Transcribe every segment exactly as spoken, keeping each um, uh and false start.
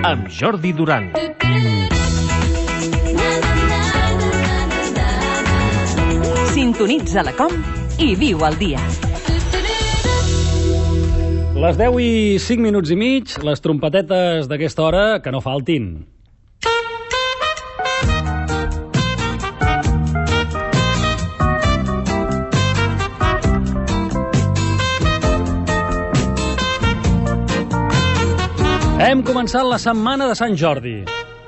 amb Jordi Duran. Sintonitza la Com i viu el dia. Les deu i cinc minuts i mig, les trompetetes d'aquesta hora que no faltin. Hem començat la setmana de Sant Jordi.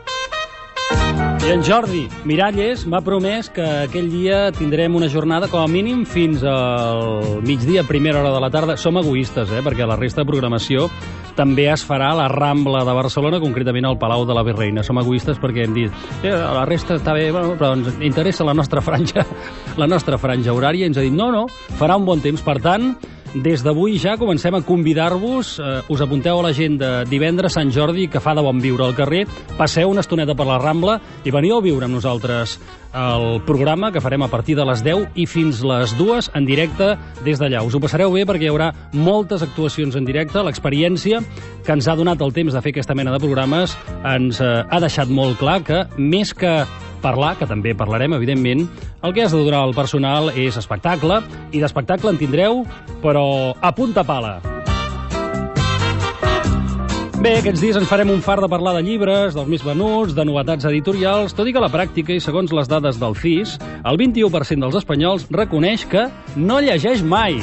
I en Jordi Miralles m'ha promès que aquell dia tindrem una jornada com a mínim fins al migdia, primera hora de la tarda. Som egoistes, eh? Perquè la resta de programació també es farà a la Rambla de Barcelona, concretament al Palau de la Virreina. Som egoistes perquè hem dit eh, la resta està bé, bueno, però ens interessa la nostra franja, la nostra franja horària. Ens ha dit no, no, farà un bon temps. Per tant, des d'avui ja comencem a convidar-vos, eh, us apunteu a l'agenda divendres, Sant Jordi, que fa de bon viure al carrer, passeu una estoneta per la Rambla i veniu a viure amb nosaltres el programa que farem a partir de les deu i fins les dues en directe des d'allà. Us ho passareu bé perquè hi haurà moltes actuacions en directe. L'experiència que ens ha donat el temps de fer aquesta mena de programes ens eh, ha deixat molt clar que més que parlar, que també parlarem, evidentment, el que has de donar al personal és espectacle, i d'espectacle en tindreu, però a punta pala. Bé, aquests dies ens farem un far de parlar de llibres, dels més venuts, de novetats editorials, tot i que a la pràctica, i segons les dades del C I S, el vint-i-u per cent dels espanyols reconeix que no llegeix mai.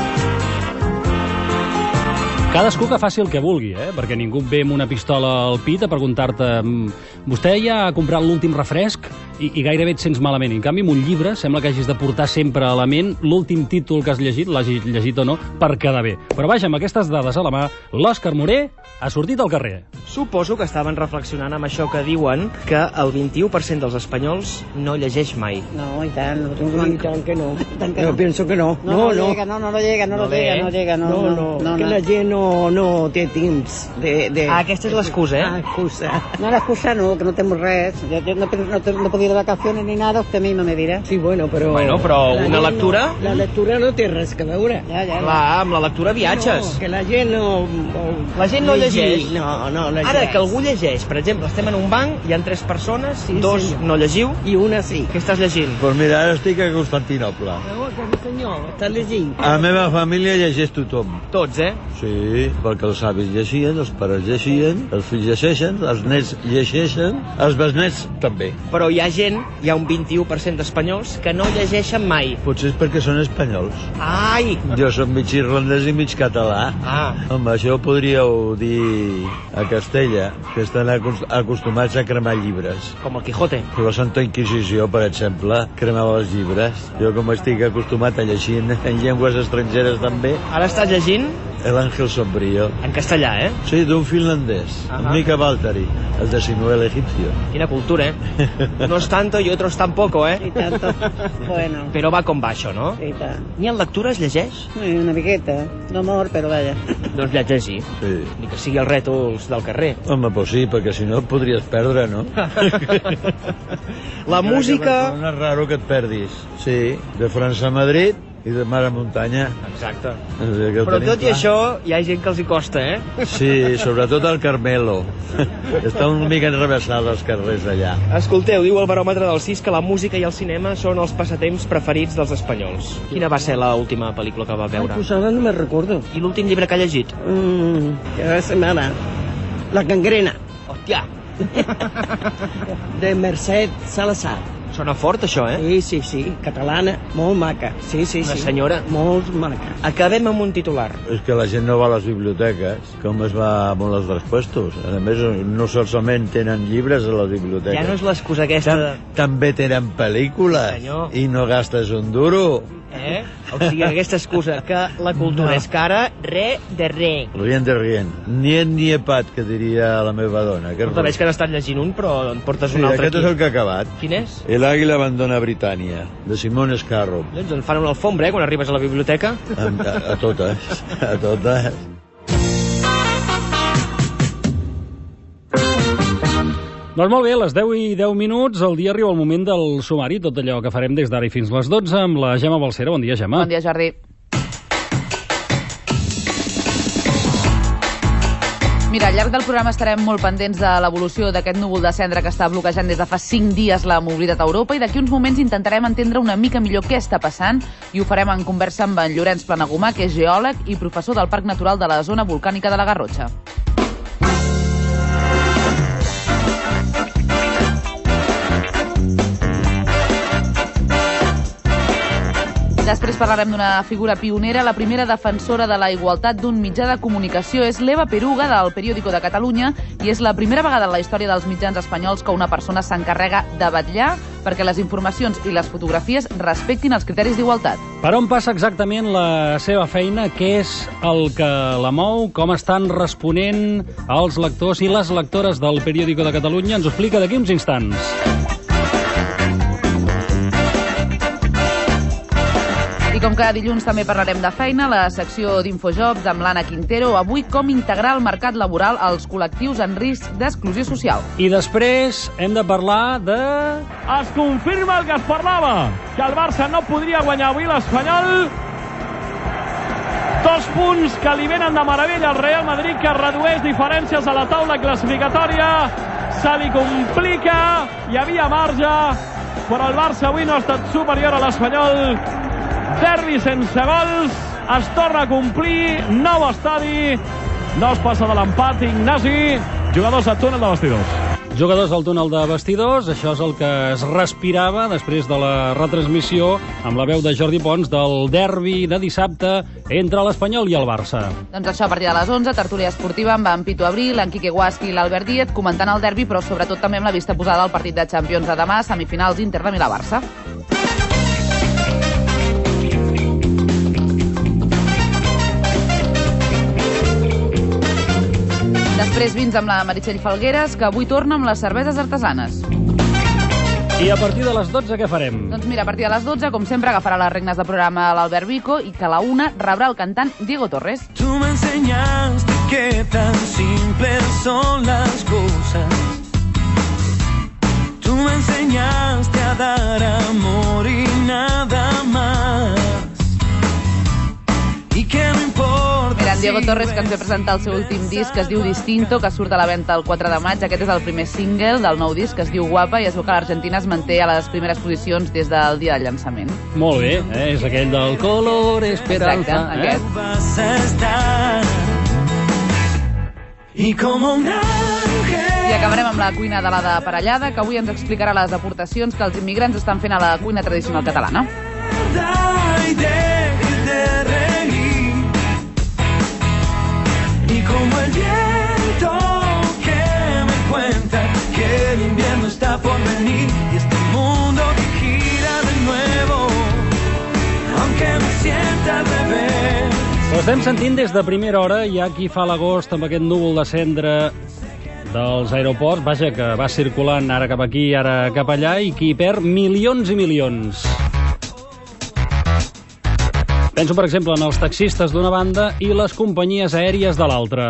Cadascú que faci el que vulgui, eh? Perquè ningú ve amb una pistola al pit a preguntar-te vostè ja ha comprat l'últim refresc i, i gairebé et sents malament. En canvi, amb un llibre sembla que hagis de portar sempre a la ment l'últim títol que has llegit, l'hagis llegit o no, per quedar bé. Però vaja, amb aquestes dades a la mà, l'Òscar Moré ha sortit al carrer. Suposo que estaven reflexionant amb això que diuen que el vint-i-u per cent dels espanyols no llegeix mai. No, y tal, no, No, y tan que no. Tan que Yo no. pienso que no. No, no, llega, no, no lo llega, no, No lo llega, lee. no llega, no, No, no, no, que no. la gent no, no té temps de... de... Ah, aquesta és l'excusa, eh? Ah, excusa. No, la excusa no, que no tenemos res. Yo, yo no, no, no, no puedo ir de vacaciones ni nada, usted mismo me dirá. Sí, bueno, però... Bueno, però la una gent lectura? No, la lectura no té res que veure. Ya, ya. Clar, amb la lectura viatges. No, que la gent no... La gent no llegeix. No, no llegeix. Ara, que algú llegeix, per exemple, estem en un banc, hi ha tres persones, Sí, dos senyor. no llegiu. I una sí. Què estàs llegint? Pues mira, ara estic a Constantinople. No, que senyor, estàs llegint. A la meva família llegeix tothom. Tots, eh? Sí, perquè els avis llegien, els pares llegien, els fills llegeixen, els nets llegeixen, els besnets també. Però hi ha gent, hi ha un vint-i-u per cent d'espanyols que no llegeixen mai. Potser és perquè són espanyols. Ai! Jo soc mig irlandès i mig català. Ah, Home, això ho podríeu dir a Castella, que estan acos- acostumats a cremar llibres. com el Quijote. Però la Santa Inquisició, per exemple, cremava els llibres. Jo, com estic acostumat a llegir en, en llengües estrangeres també, Ara estàs llegint El Ángel Sombrío. en castellà, eh? Sí, d'un finlandès, Ajá. uh-huh. Mika Valtari, el de Sinuel egipcio. Quina cultura, eh? Unos tanto i otros tampoco, Y eh? tanto. Bueno, Però va com va això, no? y tal. Ni en lectura es llegeix? Muy una miqueta. No molt, però vaja. Doncs llegeixi. Sí. Ni que sigui els rètols del carrer. Home, pues sí, perquè si no et podries perdre, no? La música... No és raro que et perdis. Sí, de França a Madrid i de mar a muntanya. Exacte. O sigui que ho Però tenim tot i clar. això, hi ha gent que els hi costa, eh? Sí, sobretot al Carmelo. Està una mica enrevessat els carrers allà. Escolteu, diu el baròmetre del C I S que la música i el cinema són els passatemps preferits dels espanyols. Quina va ser l'última pel·lícula que va Ai, veure? pues ara no me recordo. I l'últim llibre que ha llegit? Mm, cada setmana. La gangrena, Hòstia, de Mercè Salazar. sona fort això, eh? Sí, sí, sí, catalana, molt maca. Sí, sí, Una sí. senyora. Molt maca. Acabem amb un titular. És que la gent no va a les biblioteques, com es va a molts altres puestos. A més, no solament tenen llibres a les biblioteques. Ja no és l'excusa aquesta de... També tenen pel·lícules. Senyor. I no gastes un duro. Eh? O sigui, aquesta excusa que la cultura No. és cara, re de re. Rien de rien. Niet nie pat, que diria la meva dona. Que Però veig que n'estàs llegint un, però en portes sí, un altre aquest aquí. és el que ha acabat. Quin és? El águila abandona Britània, de Simone Scarrow. Doncs en fan una alfombra, eh, quan arribes a la biblioteca. A, a, a totes, a totes. Doncs molt bé, a les deu i deu minuts, el dia arriba el moment del sumari, tot allò que farem des d'ara i fins les dotze, amb la Gemma Balcera. Bon dia, Gemma. Bon dia, Jordi. Mira, al llarg del programa estarem molt pendents de l'evolució d'aquest núvol de cendra que està bloquejant des de fa cinc dies la mobilitat a Europa i d'aquí uns moments intentarem entendre una mica millor què està passant i ho farem en conversa amb en Llorenç Planagumà, que és geòleg i professor del Parc Natural de la Zona Volcànica de la Garrotxa. Després parlarem d'una figura pionera, la primera defensora de la igualtat d'un mitjà de comunicació. És l'Eva Peruga, del Periódico de Catalunya, i és la primera vegada en la història dels mitjans espanyols que una persona s'encarrega de vetllar perquè les informacions i les fotografies respectin els criteris d'igualtat. Per on passa exactament la seva feina? Què és el que la mou? Com estan responent els lectors i les lectores del Periódico de Catalunya? Ens ho explica d'aquí uns instants. I com cada dilluns també parlarem de feina, la secció d'Infojobs amb l'Anna Quintero. Avui, com integrar al mercat laboral els col·lectius en risc d'exclusió social. I després hem de parlar de... Es confirma el que es parlava, que el Barça no podria guanyar avui l'Espanyol. Dos punts que li venen de meravella al Real Madrid, que redueix diferències a la taula classificatòria. Se li complica, hi havia marge, però el Barça avui no ha estat superior a l'Espanyol. Derbi sense gols, es torna a complir, nou estadi, no es passa de l'empat. Ignasi, jugadors al túnel de vestidors. Jugadors al túnel de vestidors, això és el que es respirava després de la retransmissió amb la veu de Jordi Pons del derbi de dissabte entre l'Espanyol i el Barça. Doncs això a partir de les onze, tertúlia esportiva amb en Pitu Abril, en Quique Guasqui i l'Albert Díez comentant el derbi, però sobretot també amb la vista posada al partit de Champions de demà, semifinals Inter de Milà-Barça. Després vins amb la Meritxell Falgueres, que avui torna amb les cerveses artesanes. I a partir de les dotze què farem? Doncs mira, a partir de les dotze, com sempre, agafarà les regnes de programa l'Albert Vico i que a la una rebrà el cantant Diego Torres. Tu me enseñaste que tan simples son las cosas. Tu me enseñaste a dar amor y nada más. I que no importa. Mira, en Diego Torres, que ens ve presentar el seu últim disc, que es diu Distinto, que surt a la venda el quatre de maig. Aquest és el primer single del nou disc, que es diu Guapa, i es veu que l'Argentina es manté a les primeres posicions des del dia del llançament. Molt bé, eh? És aquell del color esperanza. Exacte, aquest. Eh? Vas a estar y como un ángel. I acabarem amb la cuina de la de Parellada, que avui ens explicarà les aportacions que els immigrants estan fent a la cuina tradicional catalana. Y dejes de reír. Y como el viento que me cuenta que el invierno está por venir y este mundo que gira de nuevo, aunque me sienta al revés. Ho estem sentint des de primera hora. Hi ha qui fa l'agost amb aquest núvol de cendra dels aeroports, vaja, que va circulant ara cap aquí, ara cap allà, i qui perd milions i milions. Penso, per exemple, en els taxistes d'una banda i les companyies aèries de l'altra.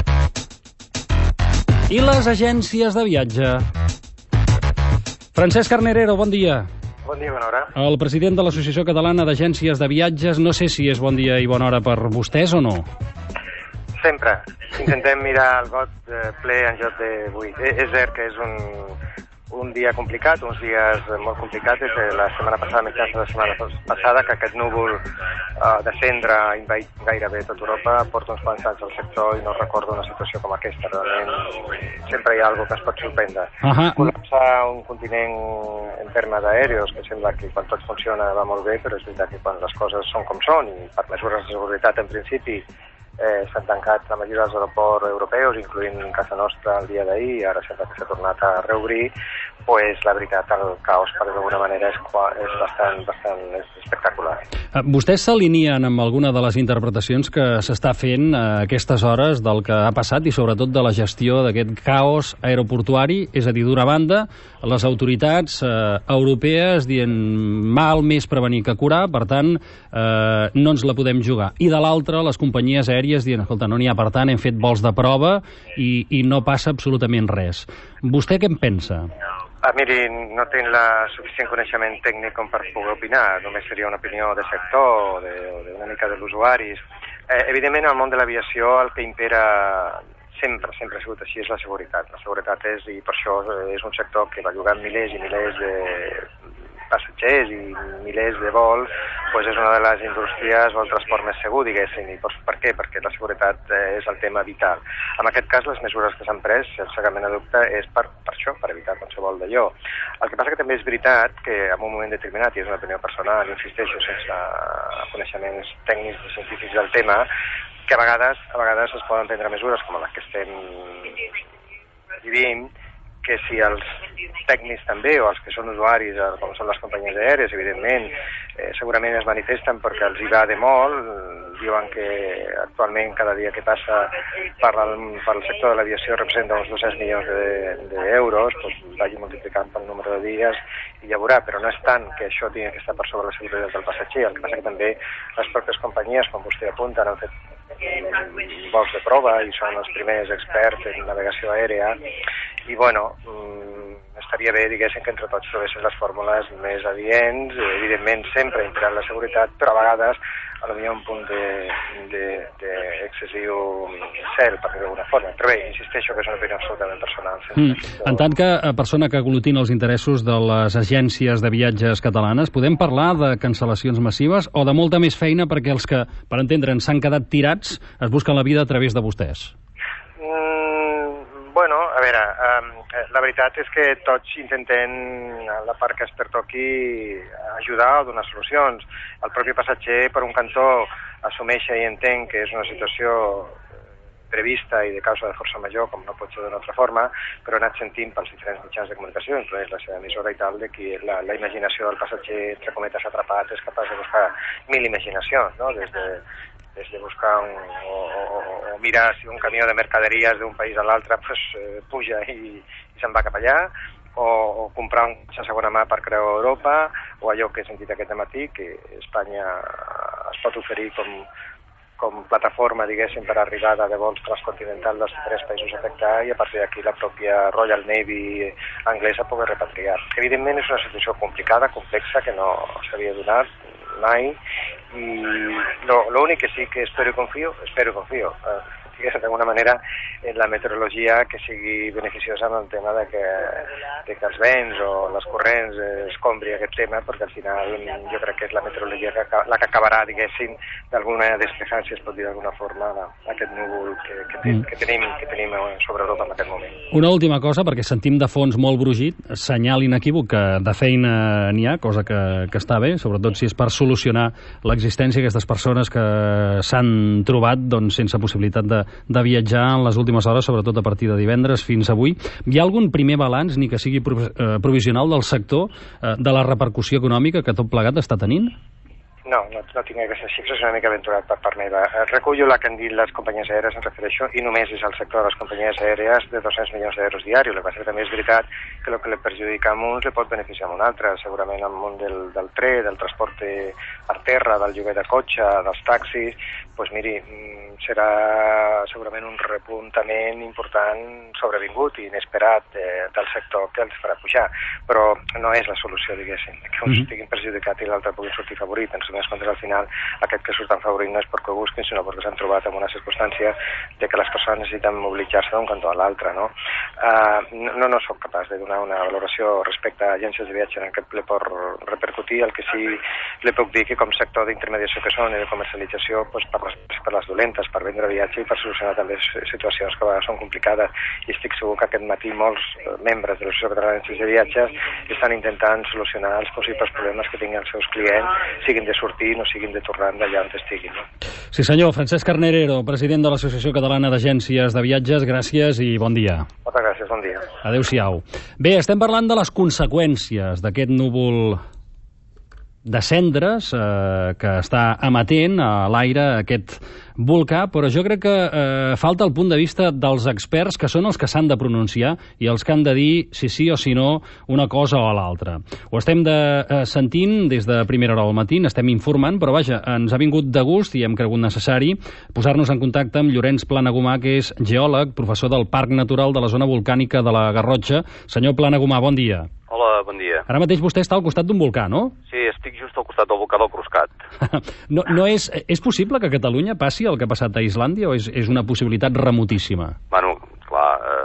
I les agències de viatge. Francesc Carnerero, bon dia. Bon dia, bona hora. El president de l'Associació Catalana d'Agències de Viatges, no sé si és bon dia i bona hora per vostès o no. Sempre. Intentem mirar el got ple en joc d'avui. És cert que és un, un dia complicat, uns dies molt complicats. És la setmana passada, mitjans de la setmana passada, que aquest núvol uh, de cendra ha invaït gairebé tot Europa. Porta uns quants anys al sector i no recordo una situació com aquesta. Realment sempre hi ha alguna que es pot sorprendre. Uh -huh. Col·lapsar un continent en termes d'aèreos, que sembla que quan tot funciona va molt bé, però és veritat que quan les coses són com són i per mesures de seguretat en principi Eh, s'han tancat la majoria dels aeroports europeus, incloent casa nostra el dia d'ahir, ara sembla que s'ha tornat a reobrir, pues, la veritat, el caos, per d'alguna manera, és, és bastant, bastant espectacular. Vostès s'alineen amb alguna de les interpretacions que s'està fent a aquestes hores del que ha passat i sobretot de la gestió d'aquest caos aeroportuari? És a dir, d'una banda, les autoritats eh, europees dient mal més prevenir que curar, per tant, eh, no ens la podem jugar. I de l'altra, les companyies aèries dient, escolta, no n'hi ha, per tant, hem fet vols de prova i, i no passa absolutament res. Vostè què en pensa? Ah, miri, no tinc la suficient coneixement tècnic com per poder opinar, només seria una opinió de sector o d'una mica de l'usuaris. Eh, evidentment, al món de l'aviació el que impera sempre, sempre ha sigut així, és la seguretat. La seguretat és, i per això és un sector que va llogant milers i milers de passatgers i milers de vols, doncs és una de les indústries o el transport més segur, diguéssim. I per què? Perquè la seguretat és el tema vital. En aquest cas, les mesures que s'han pres, el cegament a dubte, és per, per això, per evitar qualsevol d'allò. El que passa que també és veritat que en un moment determinat, i és una opinió personal, insisteixo, sense coneixements tècnics i científics del tema, que a vegades, a vegades es poden prendre mesures com les que estem vivint, que si els tècnics també, o els que són usuaris, com són les companyies aèries, evidentment, eh, segurament es manifesten perquè els hi va de molt, diuen que actualment cada dia que passa per al, per al sector de l'aviació representa uns dos-cents milions d'euros, de, doncs vagi multiplicant pel número de dies i ja veurà, però no és tant que això tingui que estar per sobre la seguretat del passatger, el que passa que també les pròpies companyies, com vostè apunta, han fet vols de prova i són els primers experts en navegació aèria i bueno, estaria bé, diguéssim, que entre tots trobessin les fórmules més adients, evidentment sempre integrant la seguretat, però a vegades potser un punt d'excessiu cel, per dir d'alguna forma. Però bé, insisteixo que és una opinió absolutament personal. Mm. En tant que persona que aglutina els interessos de les agències de viatges catalanes, podem parlar de cancel·lacions massives o de molta més feina perquè els que, per entendre'ns, s'han quedat tirats es busquen la vida a través de vostès? Mm, bueno, a veure, um, la veritat és que tots intentem, la part que es pertoqui, ajudar o donar solucions. El propi passatger, per un cantó, assumeix i entén que és una situació prevista i de causa de força major, com no pot ser d'una altra forma, però ha anat sentint pels diferents mitjans de comunicació, incloent la seva emissora i tal, de que la, la imaginació del passatger, entre cometes, atrapat, és capaç de buscar mil imaginacions, no? Des de, des de buscar un, o, o, o mirar si un camió de mercaderies d'un país a l'altre pues, eh, puja i, i se'n va cap allà, o, o comprar un cotxe a segona mà per creuar Europa, o allò que he sentit aquest matí, que Espanya es pot oferir com com plataforma, diguéssim, per arribada de vols transcontinental dels tres països afectats i a partir d'aquí la pròpia Royal Navy anglesa pugui repatriar. Evidentment és una situació complicada, complexa, que no s'havia donat mai i l'únic que sí que espero i confio, espero i confio, eh, d'alguna manera en la meteorologia que sigui beneficiosa en el tema de que, de que els vents o les corrents escombri aquest tema, perquè al final jo crec que és la meteorologia que, la que acabarà, diguéssim, d'alguna despejar, si es pot dir d'alguna forma, aquest núvol que, que, ten, que, tenim, que tenim sobre Europa en aquest moment. Una última cosa, perquè sentim de fons molt brugit, senyal inequívoc que de feina n'hi ha, cosa que, que està bé, sobretot si és per solucionar l'existència d'aquestes persones que s'han trobat doncs, sense possibilitat de de viatjar en les últimes hores, sobretot a partir de divendres fins avui. Hi ha algun primer balanç, ni que sigui provisional, del sector, de la repercussió econòmica que tot plegat està tenint? No, no, no tinc aquestes xifres, és una mica aventurat per part meva. Recullo la que han dit les companyies aèries, em refereixo, i només és el sector de les companyies aèries de dos-cents milions d'euros diaris. El que passa que també és veritat que el que li perjudica a uns li pot beneficiar a un altre. Segurament al món del, del tren, del transport per terra, del lloguer de cotxe, dels taxis, doncs miri, serà segurament un repuntament important sobrevingut i inesperat eh, del sector que els farà pujar. Però no és la solució, diguéssim, que uns estiguin perjudicats i l'altre puguin sortir favorit. En sumés comptes, al final, aquest que surten favorit no és perquè ho busquin, sinó perquè s'han trobat en una circumstància de que les persones necessiten mobilitzar-se d'un cantó a l'altre, no? Uh, no, no soc capaç de donar una valoració respecte a agències de viatge en què le pot repercutir. El que sí li puc dir que com sector d'intermediació que són i de comercialització, doncs per les, per les dolentes, per vendre viatge i per solucionar també situacions que a vegades són complicades. I estic segur que aquest matí molts membres de l'Associació Catalana d'Agències de Viatges estan intentant solucionar els possibles problemes que tinguin els seus clients, siguin de sortir, no siguin de tornar d'allà on estiguin. No? Sí senyor, Francesc Carnerero, president de l'Associació Catalana d'Agències de Viatges, gràcies i bon dia. Moltes gràcies, bon dia. Adéu-siau. Bé, estem parlant de les conseqüències d'aquest núvol de cendres eh, que està emetent a l'aire aquest volcà, però jo crec que eh, falta el punt de vista dels experts, que són els que s'han de pronunciar i els que han de dir si sí o si no una cosa o l'altra. Ho estem de, eh, sentint des de primera hora del matí, estem informant, però vaja, ens ha vingut de gust i hem cregut necessari posar-nos en contacte amb Llorenç Planagumà, que és geòleg, professor del Parc Natural de la Zona Volcànica de la Garrotxa. Senyor Planagumà, bon dia. Hola, bon dia. Ara mateix vostè està al costat d'un volcà, no? Sí, estic just al costat del volcà del Cruscat. no, no és, és possible que a Catalunya passi el que ha passat a Islàndia o és, és una possibilitat remotíssima? Bueno,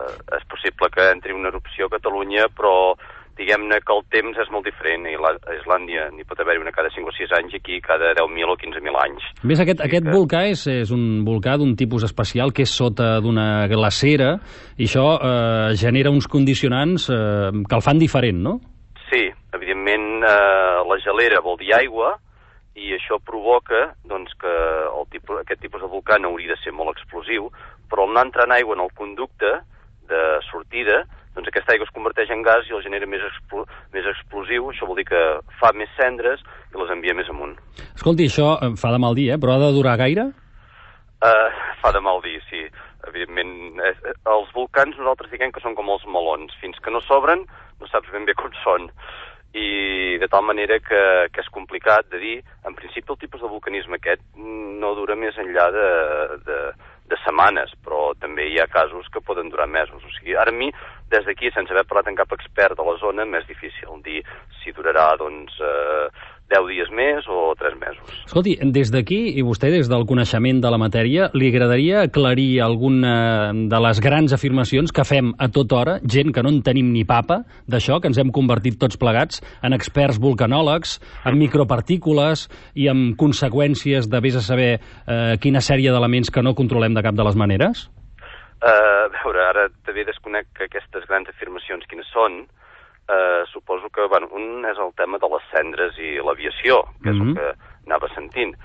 és possible que entri una erupció a Catalunya, però diguem-ne que el temps és molt diferent. A Islàndia n'hi pot haver una cada cinc o sis anys i aquí cada deu mil o quinze mil anys. Més aquest, sí, aquest que... volcà és, és un volcà d'un tipus especial que és sota d'una glacera i això eh, genera uns condicionants eh, que el fan diferent, no? Sí, evidentment eh, la gelera vol dir aigua i això provoca doncs, que el tipus, aquest tipus de volcà no hauria de ser molt explosiu, però al anar entrant aigua en el conducte de sortida, doncs aquesta aigua es converteix en gas i el genera més, explo més explosiu. Això vol dir que fa més cendres i les envia més amunt. Escolti, això fa de mal dir, eh? Però ha de durar gaire? Uh, fa de mal dir, sí. Evidentment, eh, els volcans nosaltres diguem que són com els melons. Fins que no s'obren, no saps ben bé com són. I de tal manera que, que és complicat de dir. En principi, el tipus de vulcanisme aquest no dura més enllà de, de, de setmanes, però també hi ha casos que poden durar mesos. O sigui, ara a mi, des d'aquí, sense haver parlat amb cap expert de la zona, m'és difícil dir si durarà, doncs, eh, deu dies més o tres mesos. Escolti, des d'aquí, i vostè des del coneixement de la matèria, li agradaria aclarir alguna de les grans afirmacions que fem a tota hora, gent que no en tenim ni papa d'això, que ens hem convertit tots plegats en experts vulcanòlegs, en micropartícules i en conseqüències de vés a saber eh, quina sèrie d'elements que no controlem de cap de les maneres? Uh, a veure, ara també desconec que aquestes grans afirmacions quines són. Uh, suposo que, bueno, un és el tema de les cendres i l'aviació, que és mm-hmm. el que anava sentint.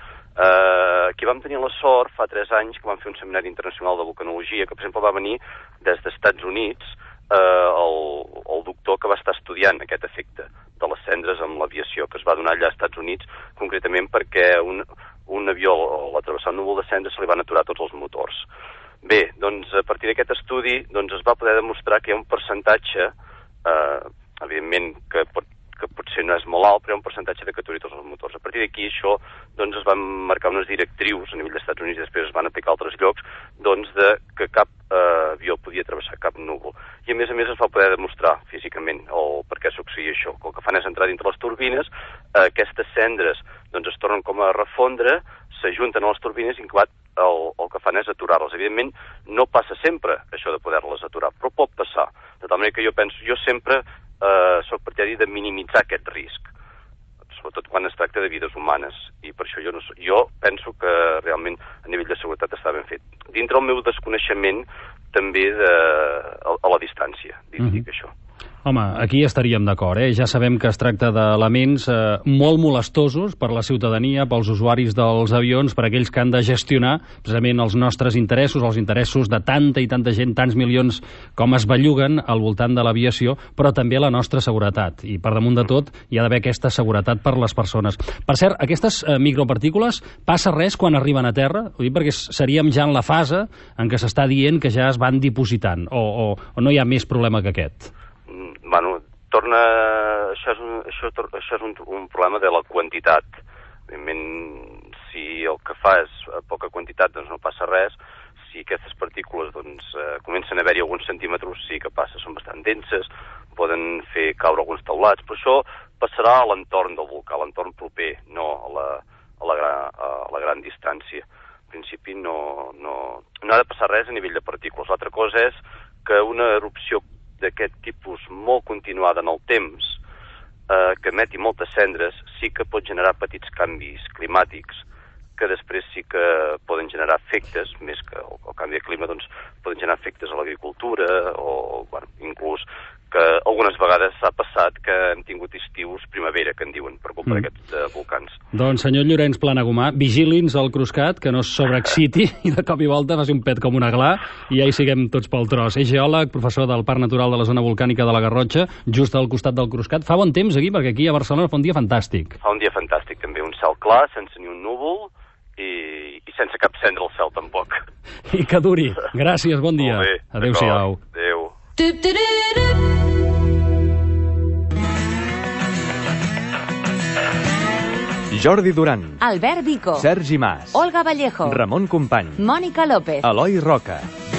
Uh, aquí vam tenir la sort, fa tres anys, que vam fer un seminari internacional de vulcanologia, que, per exemple, va venir des dels Estats Units uh, el, el doctor que va estar estudiant aquest efecte de les cendres amb l'aviació, que es va donar allà als Estats Units, concretament perquè un, un avió, a l'atrevessar un núvol de cendres, se li van aturar tots els motors. Bé, doncs, a partir d'aquest estudi, doncs, es va poder demostrar que hi ha un percentatge, eh, evidentment que, pot, que potser no és molt alt, però hi ha un percentatge de que aturi tots els motors. A partir d'aquí, això, doncs, es van marcar unes directrius a nivell dels Estats Units i després es van aplicar a altres llocs, doncs, de que cap eh, avió podia travessar cap núvol. I, a més a més, es va poder demostrar físicament el per què succeïa això. El que fan és entrar dintre les turbines, eh, aquestes cendres, doncs, es tornen com a refondre, s'ajunten a les turbines i el, el que fan és aturar-les. Evidentment, no passa sempre això de poder-les aturar, però pot passar. De tal manera que jo penso, jo sempre eh, soc partidari de minimitzar aquest risc, sobretot quan es tracta de vides humanes, i per això jo, no, jo penso que realment a nivell de seguretat està ben fet. Dintre el meu desconeixement, també de, a, a la distància, dic, mm-hmm. dic això. Home, aquí estaríem d'acord, eh? Ja sabem que es tracta d'elements eh, molt molestosos per la ciutadania, pels usuaris dels avions, per aquells que han de gestionar precisament els nostres interessos, els interessos de tanta i tanta gent, tants milions com es belluguen al voltant de l'aviació, però també la nostra seguretat. I per damunt de tot hi ha d'haver aquesta seguretat per les persones. Per cert, aquestes eh, micropartícules, passa res quan arriben a terra? Ho dic perquè seríem ja en la fase en què s'està dient que ja es van dipositant, o, o, o no hi ha més problema que aquest? Bueno, torna... Això és, un, això, això és un, un problema de la quantitat. Evidentment, si el que fa és a poca quantitat, doncs no passa res. Si aquestes partícules doncs, eh, comencen a haver-hi alguns centímetres, sí que passa. Són bastant denses, poden fer caure alguns teulats, però això passarà a l'entorn del volcà, a l'entorn proper, no a la, a la, gran, a la gran distància. En principi no, no, no ha de passar res a nivell de partícules. L'altra cosa és que una erupció d'aquest tipus molt continuada en el temps, eh, que emeti moltes cendres, sí que pot generar petits canvis climàtics que després sí que poden generar efectes, més que el, el canvi de clima, doncs poden generar efectes a l'agricultura o, bueno, inclús que algunes vegades s'ha passat que hem tingut estius primavera, que en diuen, per culpa mm. d'aquests uh, volcans. Doncs, senyor Llorenç Planagumà, vigili'ns el Cruscat, que no es sobreexciti i de cop i volta faci un pet com un aglà i ja hi siguem tots pel tros. És geòleg, professor del Parc Natural de la Zona Volcànica de la Garrotxa, just al costat del Cruscat. Fa bon temps aquí, perquè aquí a Barcelona fa un dia fantàstic. Fa un dia fantàstic, també. Un cel clar, sense ni un núvol, i, i sense cap cendra al cel, tampoc. I que duri. Gràcies, bon dia. Molt bé. Adéu-siau. Adéu. Jordi Duran, Albert Vico, Sergi Mas, Olga Vallejo, Ramon Company, Mònica López, Eloi Roca.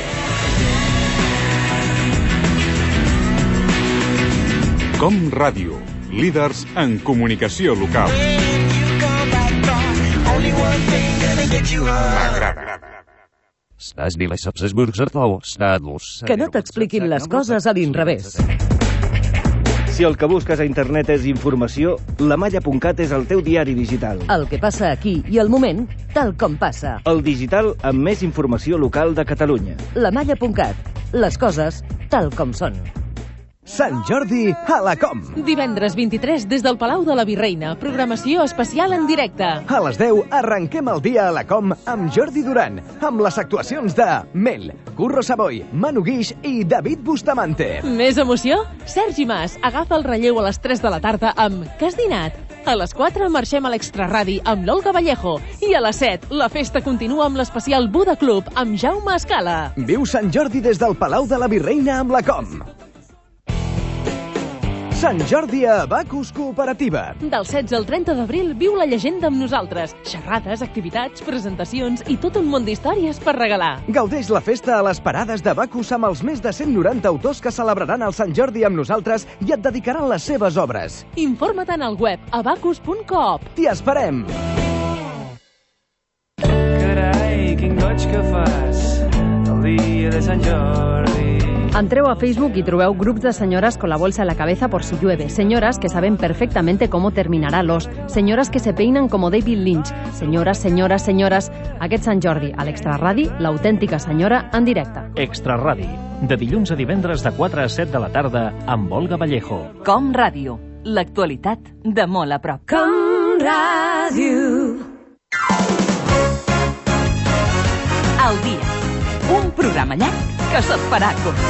Com Ràdio, líders en comunicació local. M'agrada. Que no t'expliquin les coses a l'inrevés. Si el que busques a internet és informació, la malla punt cat és el teu diari digital. El que passa aquí i al moment, tal com passa. El digital amb més informació local de Catalunya. La malla punt cat. Les coses tal com són. Sant Jordi a la Com. Divendres vint-i-tres des del Palau de la Virreina. Programació especial en directe. A les deu arrenquem el dia a la Com amb Jordi Duran, amb les actuacions de Mel, Curro Savoy, Manu Guix i David Bustamante. Més emoció? Sergi Mas agafa el relleu a les tres de la tarda amb Que has dinat? A les quatre marxem a l'Extraradi amb l'Olga Vallejo. I a les set la festa continua amb l'especial Buda Club amb Jaume Escala. Viu Sant Jordi des del Palau de la Virreina amb la Com. Sant Jordi a Abacus Cooperativa. Del setze al trenta d'abril viu la llegenda amb nosaltres. Xerrades, activitats, presentacions i tot un món d'històries per regalar. Gaudeix la festa a les parades d'Abacus amb els més de cent noranta autors que celebraran el Sant Jordi amb nosaltres i et dedicaran les seves obres. Informa't en el web abacus punt coop. T'hi esperem! Carai, quin goig que fas el dia de Sant Jordi. Entreu a Facebook y trobeu grups de señoras con la bolsa en la cabeza por si llueve. Señoras que saben perfectamente cómo terminará l'os. Señoras que se peinan como David Lynch. Señoras, señoras, señoras. Aquest Sant Jordi, a l'Extraradi, l'autèntica senyora en directe. Extraradi, de dilluns a divendres de quatre a set de la tarda amb Olga Vallejo. Com Ràdio, l'actualitat de molt a prop. Com Ràdio. Al dia, un programa llarg que se't farà curt.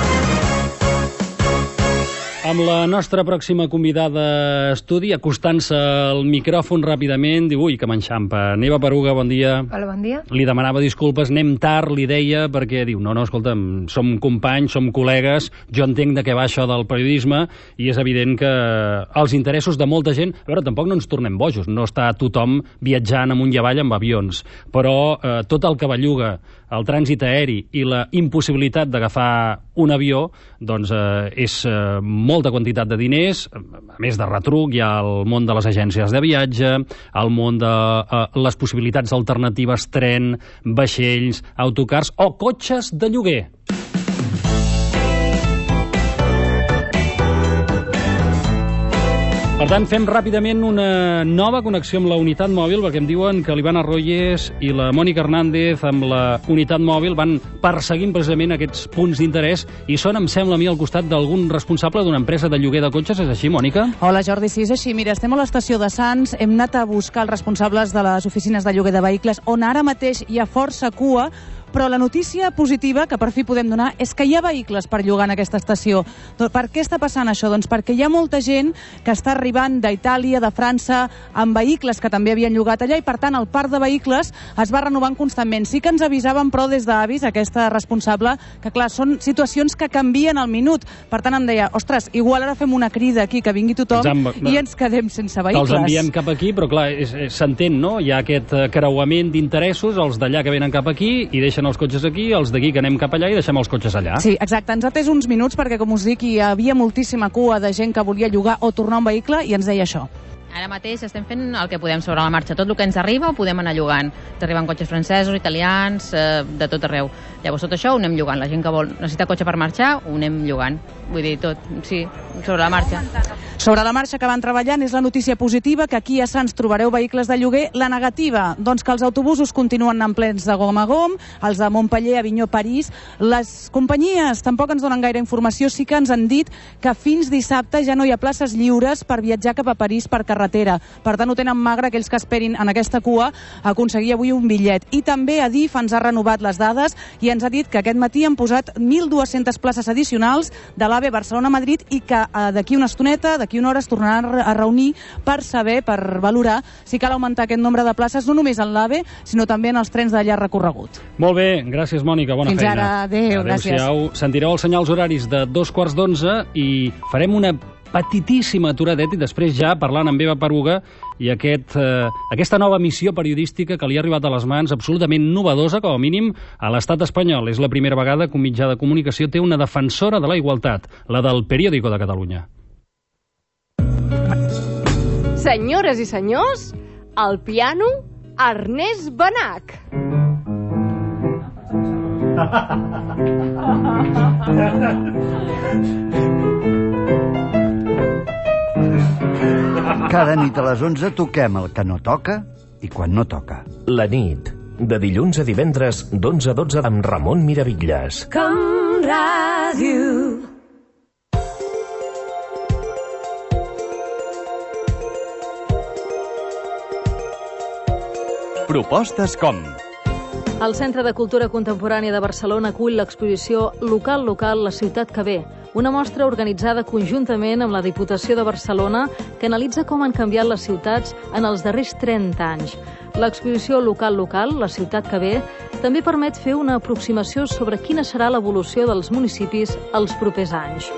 Amb la nostra pròxima convidada a estudi, acostant-se al micròfon ràpidament, diu, ui, que m'enxampa. Neva Peruga, bon dia. Hola, bon dia. Li demanava disculpes, anem tard, li deia, perquè diu, no, no, escolta'm, som companys, som col·legues, jo entenc de què va això del periodisme, i és evident que els interessos de molta gent... A veure, tampoc no ens tornem bojos, no està tothom viatjant amunt i avall amb avions, però eh, tot el que belluga el trànsit aeri i la impossibilitat d'agafar un avió, doncs eh, és eh, molta quantitat de diners, a més de retruc, hi ha el món de les agències de viatge, el món de eh, les possibilitats alternatives, tren, vaixells, autocars o cotxes de lloguer. Per tant, fem ràpidament una nova connexió amb la unitat mòbil, perquè em diuen que l'Ivan Arroyes i la Mònica Hernández amb la unitat mòbil van perseguint precisament aquests punts d'interès i són, em sembla a mi, al costat d'algun responsable d'una empresa de lloguer de cotxes. És així, Mònica? Hola, Jordi, sí, és així. Mira, estem a l'estació de Sants, hem anat a buscar els responsables de les oficines de lloguer de vehicles, on ara mateix hi ha força cua, però la notícia positiva que per fi podem donar és que hi ha vehicles per llogar en aquesta estació. Per què està passant això? Doncs perquè hi ha molta gent que està arribant d'Itàlia, de França, amb vehicles que també havien llogat allà i, per tant, el parc de vehicles es va renovant constantment. Sí que ens avisaven, però, des d'Avis, aquesta responsable, que, clar, són situacions que canvien al minut. Per tant, em deia, ostres, igual ara fem una crida aquí, que vingui tothom, ens i ens quedem sense vehicles. Els enviem cap aquí, però, clar, s'entén, no? Hi ha aquest creuament d'interessos, els d'allà que venen cap aquí i deixen els cotxes aquí, els d'aquí que anem cap allà i deixem els cotxes allà. Sí, exacte. Ens ha atès uns minuts perquè, com us dic, hi havia moltíssima cua de gent que volia llogar o tornar un vehicle i ens deia això. Ara mateix estem fent el que podem sobre la marxa. Tot el que ens arriba ho podem anar llogant. Ens arriben cotxes francesos, italians, eh, de tot arreu. Llavors tot això ho anem llogant. La gent que vol necessita cotxe per marxar, ho anem llogant. Vull dir, tot, sí, sobre la marxa. Sobre la marxa que van treballant és la notícia positiva, que aquí a Sants trobareu vehicles de lloguer. La negativa, doncs que els autobusos continuen anant plens de gom a gom, els de Montpellier, Avinyó, París. Les companyies tampoc ens donen gaire informació, sí que ens han dit que fins dissabte ja no hi ha places lliures per viatjar cap a París per carretera. Per tant, ho tenen magre aquells que esperin en aquesta cua a aconseguir avui un bitllet. I també Adif ens ha renovat les dades i ens ha dit que aquest matí han posat mil dues-centes places addicionals de l'AVE Barcelona-Madrid i que eh, d'aquí una estoneta, d'aquí una hora es tornaran a reunir per saber, per valorar si cal augmentar aquest nombre de places, no només en l'AVE, sinó també en els trens de llarg recorregut. Molt bé, gràcies, Mònica, bona Fins feina. Fins ara, adéu, gràcies. Sentireu els senyals horaris de dos quarts d'onze i farem una petitíssima aturadeta i després ja parlant amb Eva Peruga i aquest, eh, aquesta nova missió periodística que li ha arribat a les mans, absolutament novedosa, com a mínim, a l'estat espanyol. És la primera vegada que un mitjà de comunicació té una defensora de la igualtat, la del Periódico de Catalunya. Senyores i senyors, al piano, Ernest Benach. Cada nit a les onze toquem el que no toca i quan no toca. La nit, de dilluns a divendres, d'onze a dotze, amb Ramon Miravitlles. Com Ràdio. Propostes com... El Centre de Cultura Contemporània de Barcelona acull l'exposició Local Local, la ciutat que ve, una mostra organitzada conjuntament amb la Diputació de Barcelona que analitza com han canviat les ciutats en els darrers trenta anys. L'exposició Local Local, la ciutat que ve, també permet fer una aproximació sobre quina serà l'evolució dels municipis els propers anys.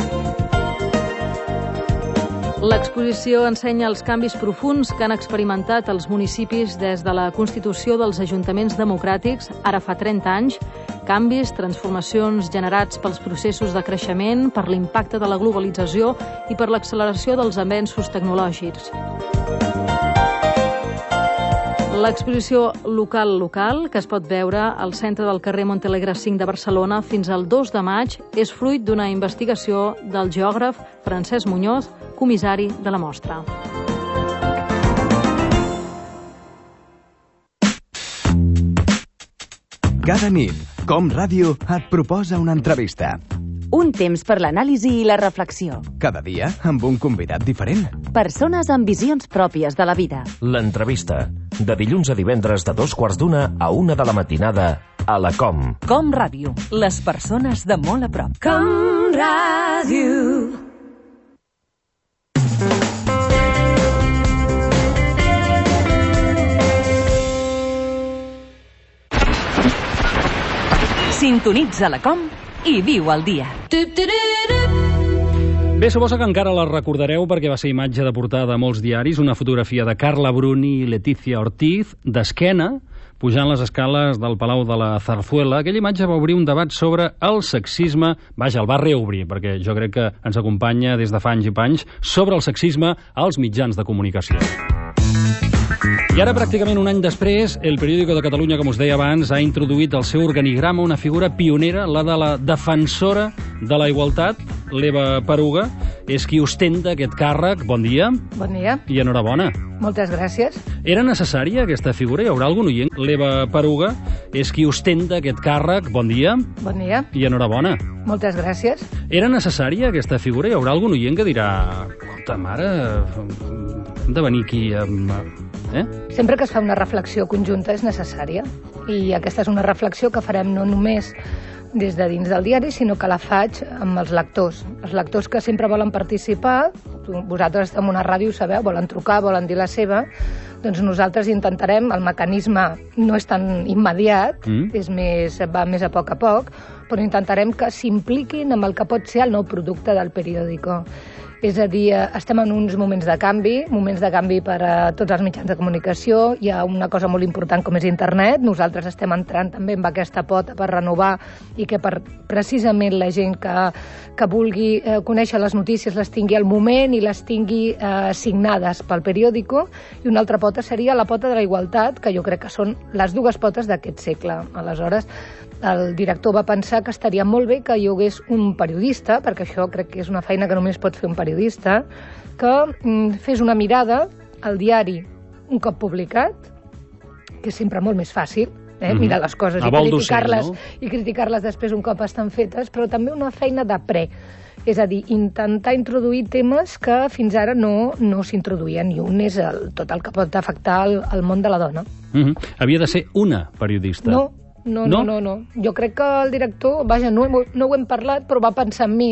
L'exposició ensenya els canvis profunds que han experimentat els municipis des de la constitució dels ajuntaments democràtics, ara fa trenta anys, canvis, transformacions generats pels processos de creixement, per l'impacte de la globalització i per l'acceleració dels avenços tecnològics. L'exposició Local Local, que es pot veure al centre del carrer Montalegre cinc de Barcelona fins al dos de maig, és fruit d'una investigació del geògraf Francesc Muñoz, comissari de la mostra. Cada nit, Com Ràdio et proposa una entrevista. Un temps per l'anàlisi i la reflexió. Cada dia amb un convidat diferent. Persones amb visions pròpies de la vida. L'entrevista, de dilluns a divendres de dos quarts d'una a una de la matinada a la Com. Com Ràdio, les persones de molt a prop. Com Ràdio. Sintonitza la Com i viu el dia. Bé, suposo que encara la recordareu perquè va ser imatge de portada a molts diaris, una fotografia de Carla Bruni i Leticia Ortiz, d'esquena, pujant les escales del Palau de la Zarzuela. Aquella imatge va obrir un debat sobre el sexisme, vaja, el va reobrir, perquè jo crec que ens acompanya des de fa anys i panys, sobre el sexisme als mitjans de comunicació. I ara, pràcticament un any després, el Periódico de Catalunya, com us deia abans, ha introduït al seu organigrama una figura pionera, la de la defensora de la igualtat, l'Eva Peruga. És qui ostenta aquest càrrec. Bon dia. Bon dia. I enhorabona. Moltes gràcies. Era necessària aquesta figura? Hi haurà algun oient? L'Eva Peruga és qui ostenta aquest càrrec. Bon dia. Bon dia. I enhorabona. Moltes gràcies. Era necessària aquesta figura? Hi haurà algun oient que dirà: escolta, mare, hem de venir aquí amb... Eh? Sempre que es fa una reflexió conjunta és necessària, i aquesta és una reflexió que farem no només des de dins del diari, sinó que la faig amb els lectors. Els lectors que sempre volen participar, vosaltres esteu en una ràdio, sabeu, volen trucar, volen dir la seva, doncs nosaltres intentarem, el mecanisme no és tan immediat, mm. és més, va més a poc a poc, però intentarem que s'impliquin amb el que pot ser el nou producte del periòdico. És a dir, estem en uns moments de canvi, moments de canvi per a tots els mitjans de comunicació. Hi ha una cosa molt important com és internet. Nosaltres estem entrant també amb aquesta pota per renovar i que per precisament la gent que, que vulgui eh, conèixer les notícies les tingui al moment i les tingui eh, signades pel periòdico. I una altra pota seria la pota de la igualtat, que jo crec que són les dues potes d'aquest segle. Aleshores, el director va pensar que estaria molt bé que hi hagués un periodista, perquè això crec que és una feina que només pot fer un periodista, que mm, fes una mirada al diari un cop publicat, que és sempre molt més fàcil, eh? Mm-hmm. Mirar les coses i criticar-les, no? i criticar-les després un cop estan fetes, però també una feina de pre. És a dir, intentar introduir temes que fins ara no, no s'introduïen, i un és el, tot el que pot afectar el, el món de la dona. Mm-hmm. Havia de ser una periodista. No. No, no, no, no. Jo crec que el director, vaja, no, no ho hem parlat, però va pensar en mi.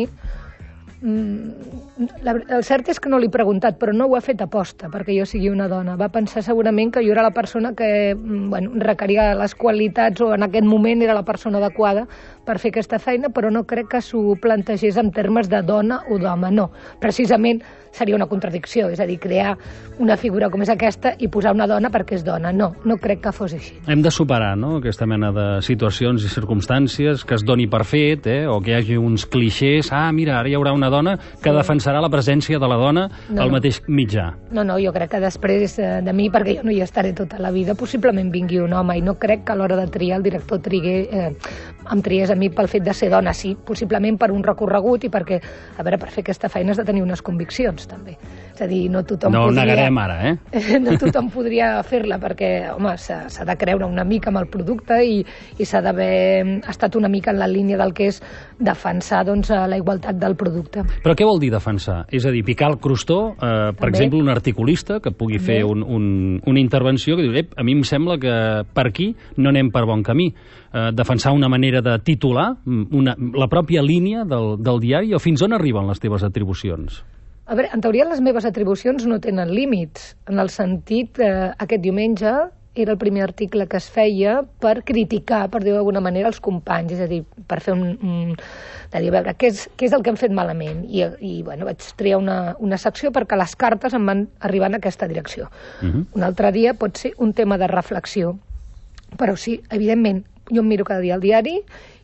La, el cert és que no l'he preguntat, però no ho ha fet aposta perquè jo sigui una dona. Va pensar segurament que jo era la persona que bueno, requeria les qualitats, o en aquest moment era la persona adequada per fer aquesta feina, però no crec que s'ho plantegés en termes de dona o d'home, no. Precisament seria una contradicció, és a dir, crear una figura com és aquesta i posar una dona perquè és dona. No, no crec que fos així. Hem de superar, no?, aquesta mena de situacions i circumstàncies que es doni per fet, eh? O que hi hagi uns clixés. Ah, mira, ara hi haurà una dona que defensarà la presència de la dona No, al no. mateix mitjà. No, no, jo crec que després eh, de mi, perquè jo no hi estaré tota la vida, possiblement vingui un home, i no crec que a l'hora de triar el director trigué, eh, em triés a mi pel fet de ser dona, sí, possiblement per un recorregut i perquè, a veure, per fer aquesta feina has de tenir unes conviccions, també. És a dir, no tothom No ho podria... negarem ara, eh? No tothom podria fer-la perquè, home, s'ha s'ha de creure una mica amb el producte i, i s'ha d'haver estat una mica en la línia del que és defensar doncs, la igualtat del producte. Però què vol dir defensar? És a dir, picar el crostó, eh, per També. exemple, un articulista que pugui fer També. un, un, una intervenció que diu, ep, a mi em sembla que per aquí no anem per bon camí. Eh, defensar una manera de titular, una, la pròpia línia del, del diari, o fins on arriben les teves atribucions? A veure, en teoria les meves atribucions no tenen límits, en el sentit que eh, aquest diumenge era el primer article que es feia per criticar, per dir-ho d'alguna manera, els companys, és a dir, per fer un... un de dir, a veure, què és, què és el que hem fet malament? I, i bueno, vaig triar una, una secció perquè les cartes em van arribar en aquesta direcció. Uh-huh. Un altre dia pot ser un tema de reflexió, però sí, evidentment, jo em miro cada dia el diari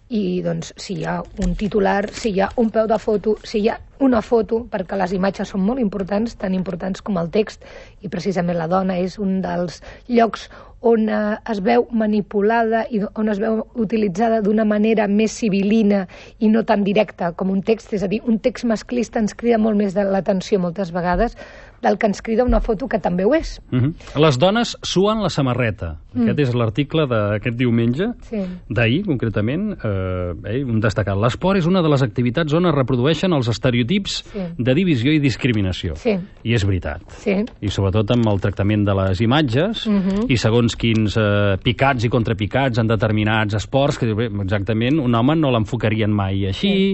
i doncs si hi ha un titular, si hi ha un peu de foto, si hi ha una foto, perquè les imatges són molt importants, tan importants com el text, i precisament la dona és un dels llocs on eh, es veu manipulada i on es veu utilitzada d'una manera més civilina i no tan directa com un text, és a dir, un text masclista ens crida molt més de l'atenció moltes vegades del que ens crida una foto que també ho és. Uh-huh. Les dones suen la samarreta. Mm. Aquest és l'article d'aquest diumenge, Sí. d'ahir, concretament, eh, eh, un destacat. L'esport és una de les activitats on es reprodueixen els estereotips Sí. de divisió i discriminació. Sí. I és veritat. Sí. I sobretot amb el tractament de les imatges Mhm. i segons quins eh, picats i contrapicats en determinats esports, que bé, exactament un home no l'enfocarien mai així,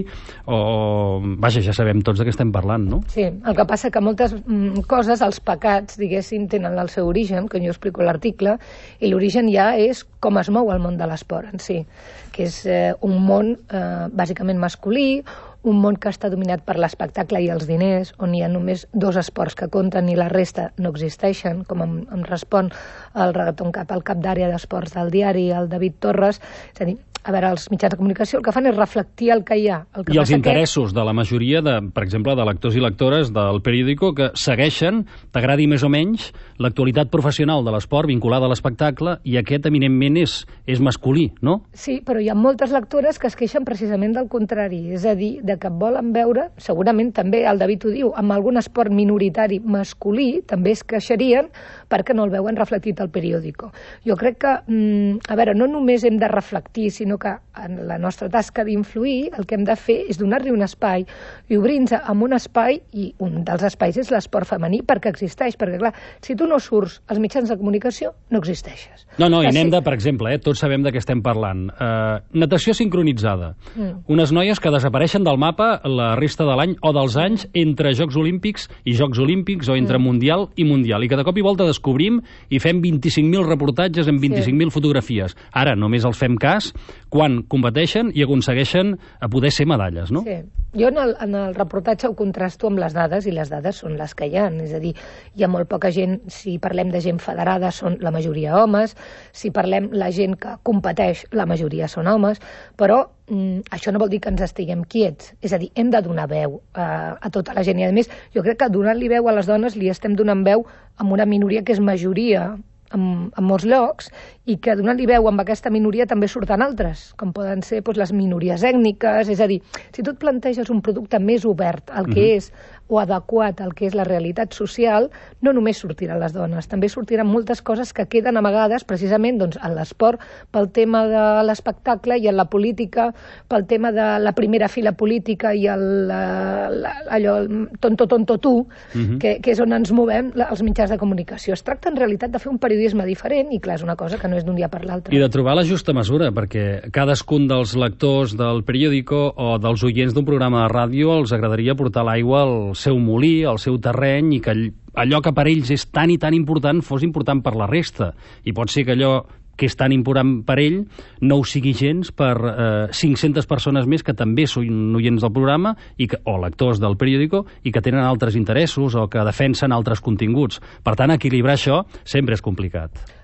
o... Vaja, ja sabem tots de què estem parlant, no? Sí, el que passa que moltes mm, coses, els pecats, diguéssim, tenen el seu origen, que jo explico a l'article, i l'origen ja és com es mou el món de l'esport en si, que és eh, un món eh, bàsicament masculí, un món que està dominat per l'espectacle i els diners, on hi ha només dos esports que compten i la resta no existeixen, com em, em respon el relator en cap, el cap d'àrea d'esports del diari, el David Torres. És a dir, a veure, els mitjans de comunicació el que fan és reflectir el que hi ha. El que I els passa interessos de la majoria, de, per exemple, de lectors i lectores del periòdico que segueixen, t'agradi més o menys, l'actualitat professional de l'esport vinculada a l'espectacle, i aquest eminentment és, és masculí, no? Sí, però hi ha moltes lectores que es queixen precisament del contrari, és a dir, de que volen veure, segurament també el David ho diu, amb algun esport minoritari masculí, també es queixarien perquè no el veuen reflectit al periòdico. Jo crec que, mm, a veure, no només hem de reflectir, sinó que en la nostra tasca d'influir el que hem de fer és donar-li un espai i obrir-nos amb un espai, i un dels espais és l'esport femení perquè existeix, perquè clar, si tu no surts als mitjans de comunicació, no existeixes. No, no, i Que anem sí. de, per exemple, eh, tots sabem de què estem parlant. Uh, natació sincronitzada. Mm. Unes noies que desapareixen del mapa la resta de l'any o dels anys entre Jocs Olímpics i Jocs Olímpics o entre Mm. Mundial i Mundial. I que de cop i volta descobrim i fem vint-i-cinc mil reportatges amb vint-i-cinc mil fotografies. Ara només els fem cas quan competeixen i aconsegueixen a poder ser medalles, no? Sí. Jo en el, en el reportatge ho contrasto amb les dades, i les dades són les que hi ha. És a dir, hi ha molt poca gent, si parlem de gent federada, són la majoria homes, si parlem la gent que competeix, la majoria són homes, però mm, això no vol dir que ens estiguem quiets. És a dir, hem de donar veu a, a tota la gent. I a més, jo crec que donant-li veu a les dones li estem donant veu amb una minoria que és majoria en, en molts llocs, i que donant-li veu amb aquesta minoria també surten altres, com poden ser doncs, les minories ètniques. És a dir, si tu et planteges un producte més obert al que Mhm. és, o adequat al que és la realitat social, no només sortiran les dones, també sortiran moltes coses que queden amagades precisament doncs, en l'esport, pel tema de l'espectacle, i en la política, pel tema de la primera fila política i el, la, la, allò, el tonto, tonto, tu, Mhm. que, que és on ens movem la, els mitjans de comunicació. Es tracta en realitat de fer un periodisme diferent, i clar, és una cosa que no és d'un dia per l'altre. I de trobar la justa mesura, perquè cadascun dels lectors del periòdico o dels oients d'un programa de ràdio els agradaria portar l'aigua al seu molí, al seu terreny, i que allò que per ells és tan i tan important fos important per la resta. I pot ser que allò que és tan important per ell no ho sigui gens per eh, cinc-centes persones més que també són oients del programa i que, o lectors del periòdico i que tenen altres interessos o que defensen altres continguts. Per tant, equilibrar això sempre és complicat.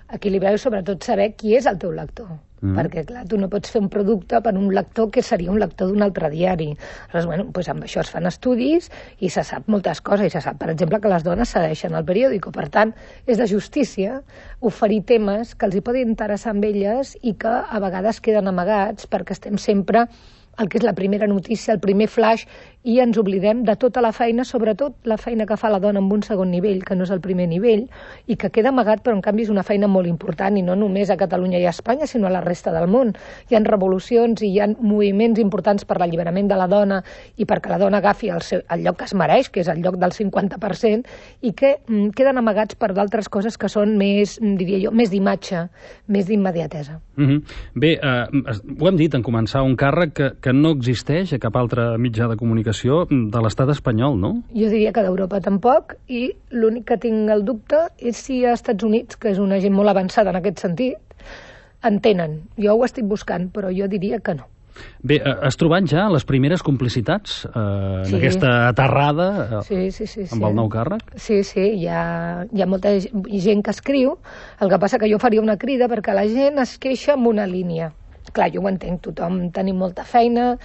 equilibrar i sobretot saber qui és el teu lector. Mm. Perquè, clar, tu no pots fer un producte per un lector que seria un lector d'un altre diari. Aleshores, bueno, doncs amb això es fan estudis i se sap moltes coses. I se sap, per exemple, que les dones segueixen el periòdico. Per tant, és de justícia oferir temes que els hi poden interessar amb elles i que a vegades queden amagats perquè estem sempre el que és la primera notícia, el primer flash, i ens oblidem de tota la feina, sobretot la feina que fa la dona amb un segon nivell, que no és el primer nivell, i que queda amagat, però en canvi és una feina molt important, i no només a Catalunya i a Espanya, sinó a la resta del món. Hi ha revolucions i hi ha moviments importants per l'alliberament de la dona i perquè la dona agafi el, seu, el lloc que es mereix, que és el lloc del cinquanta per cent, i que mm, queden amagats per d'altres coses que són més, diria jo, més d'imatge, més d'immediatesa. Mm-hmm. Bé, eh, ho hem dit en començar, un càrrec que, que no existeix a cap altre mitjà de comunicació de l'estat espanyol, no? Jo diria que d'Europa tampoc, i l'únic que tinc el dubte és si als Estats Units, que és una gent molt avançada en aquest sentit, en tenen. Jo ho estic buscant, però jo diria que no. Bé, has trobat ja les primeres complicitats eh, en Sí. aquesta aterrada eh, Sí, sí, sí, amb sí. el nou càrrec? Sí, sí, hi ha, hi ha molta gent que escriu. El que passa que jo faria una crida perquè la gent es queixa amb una línia. Clar, jo ho entenc, tothom tenim molta feina,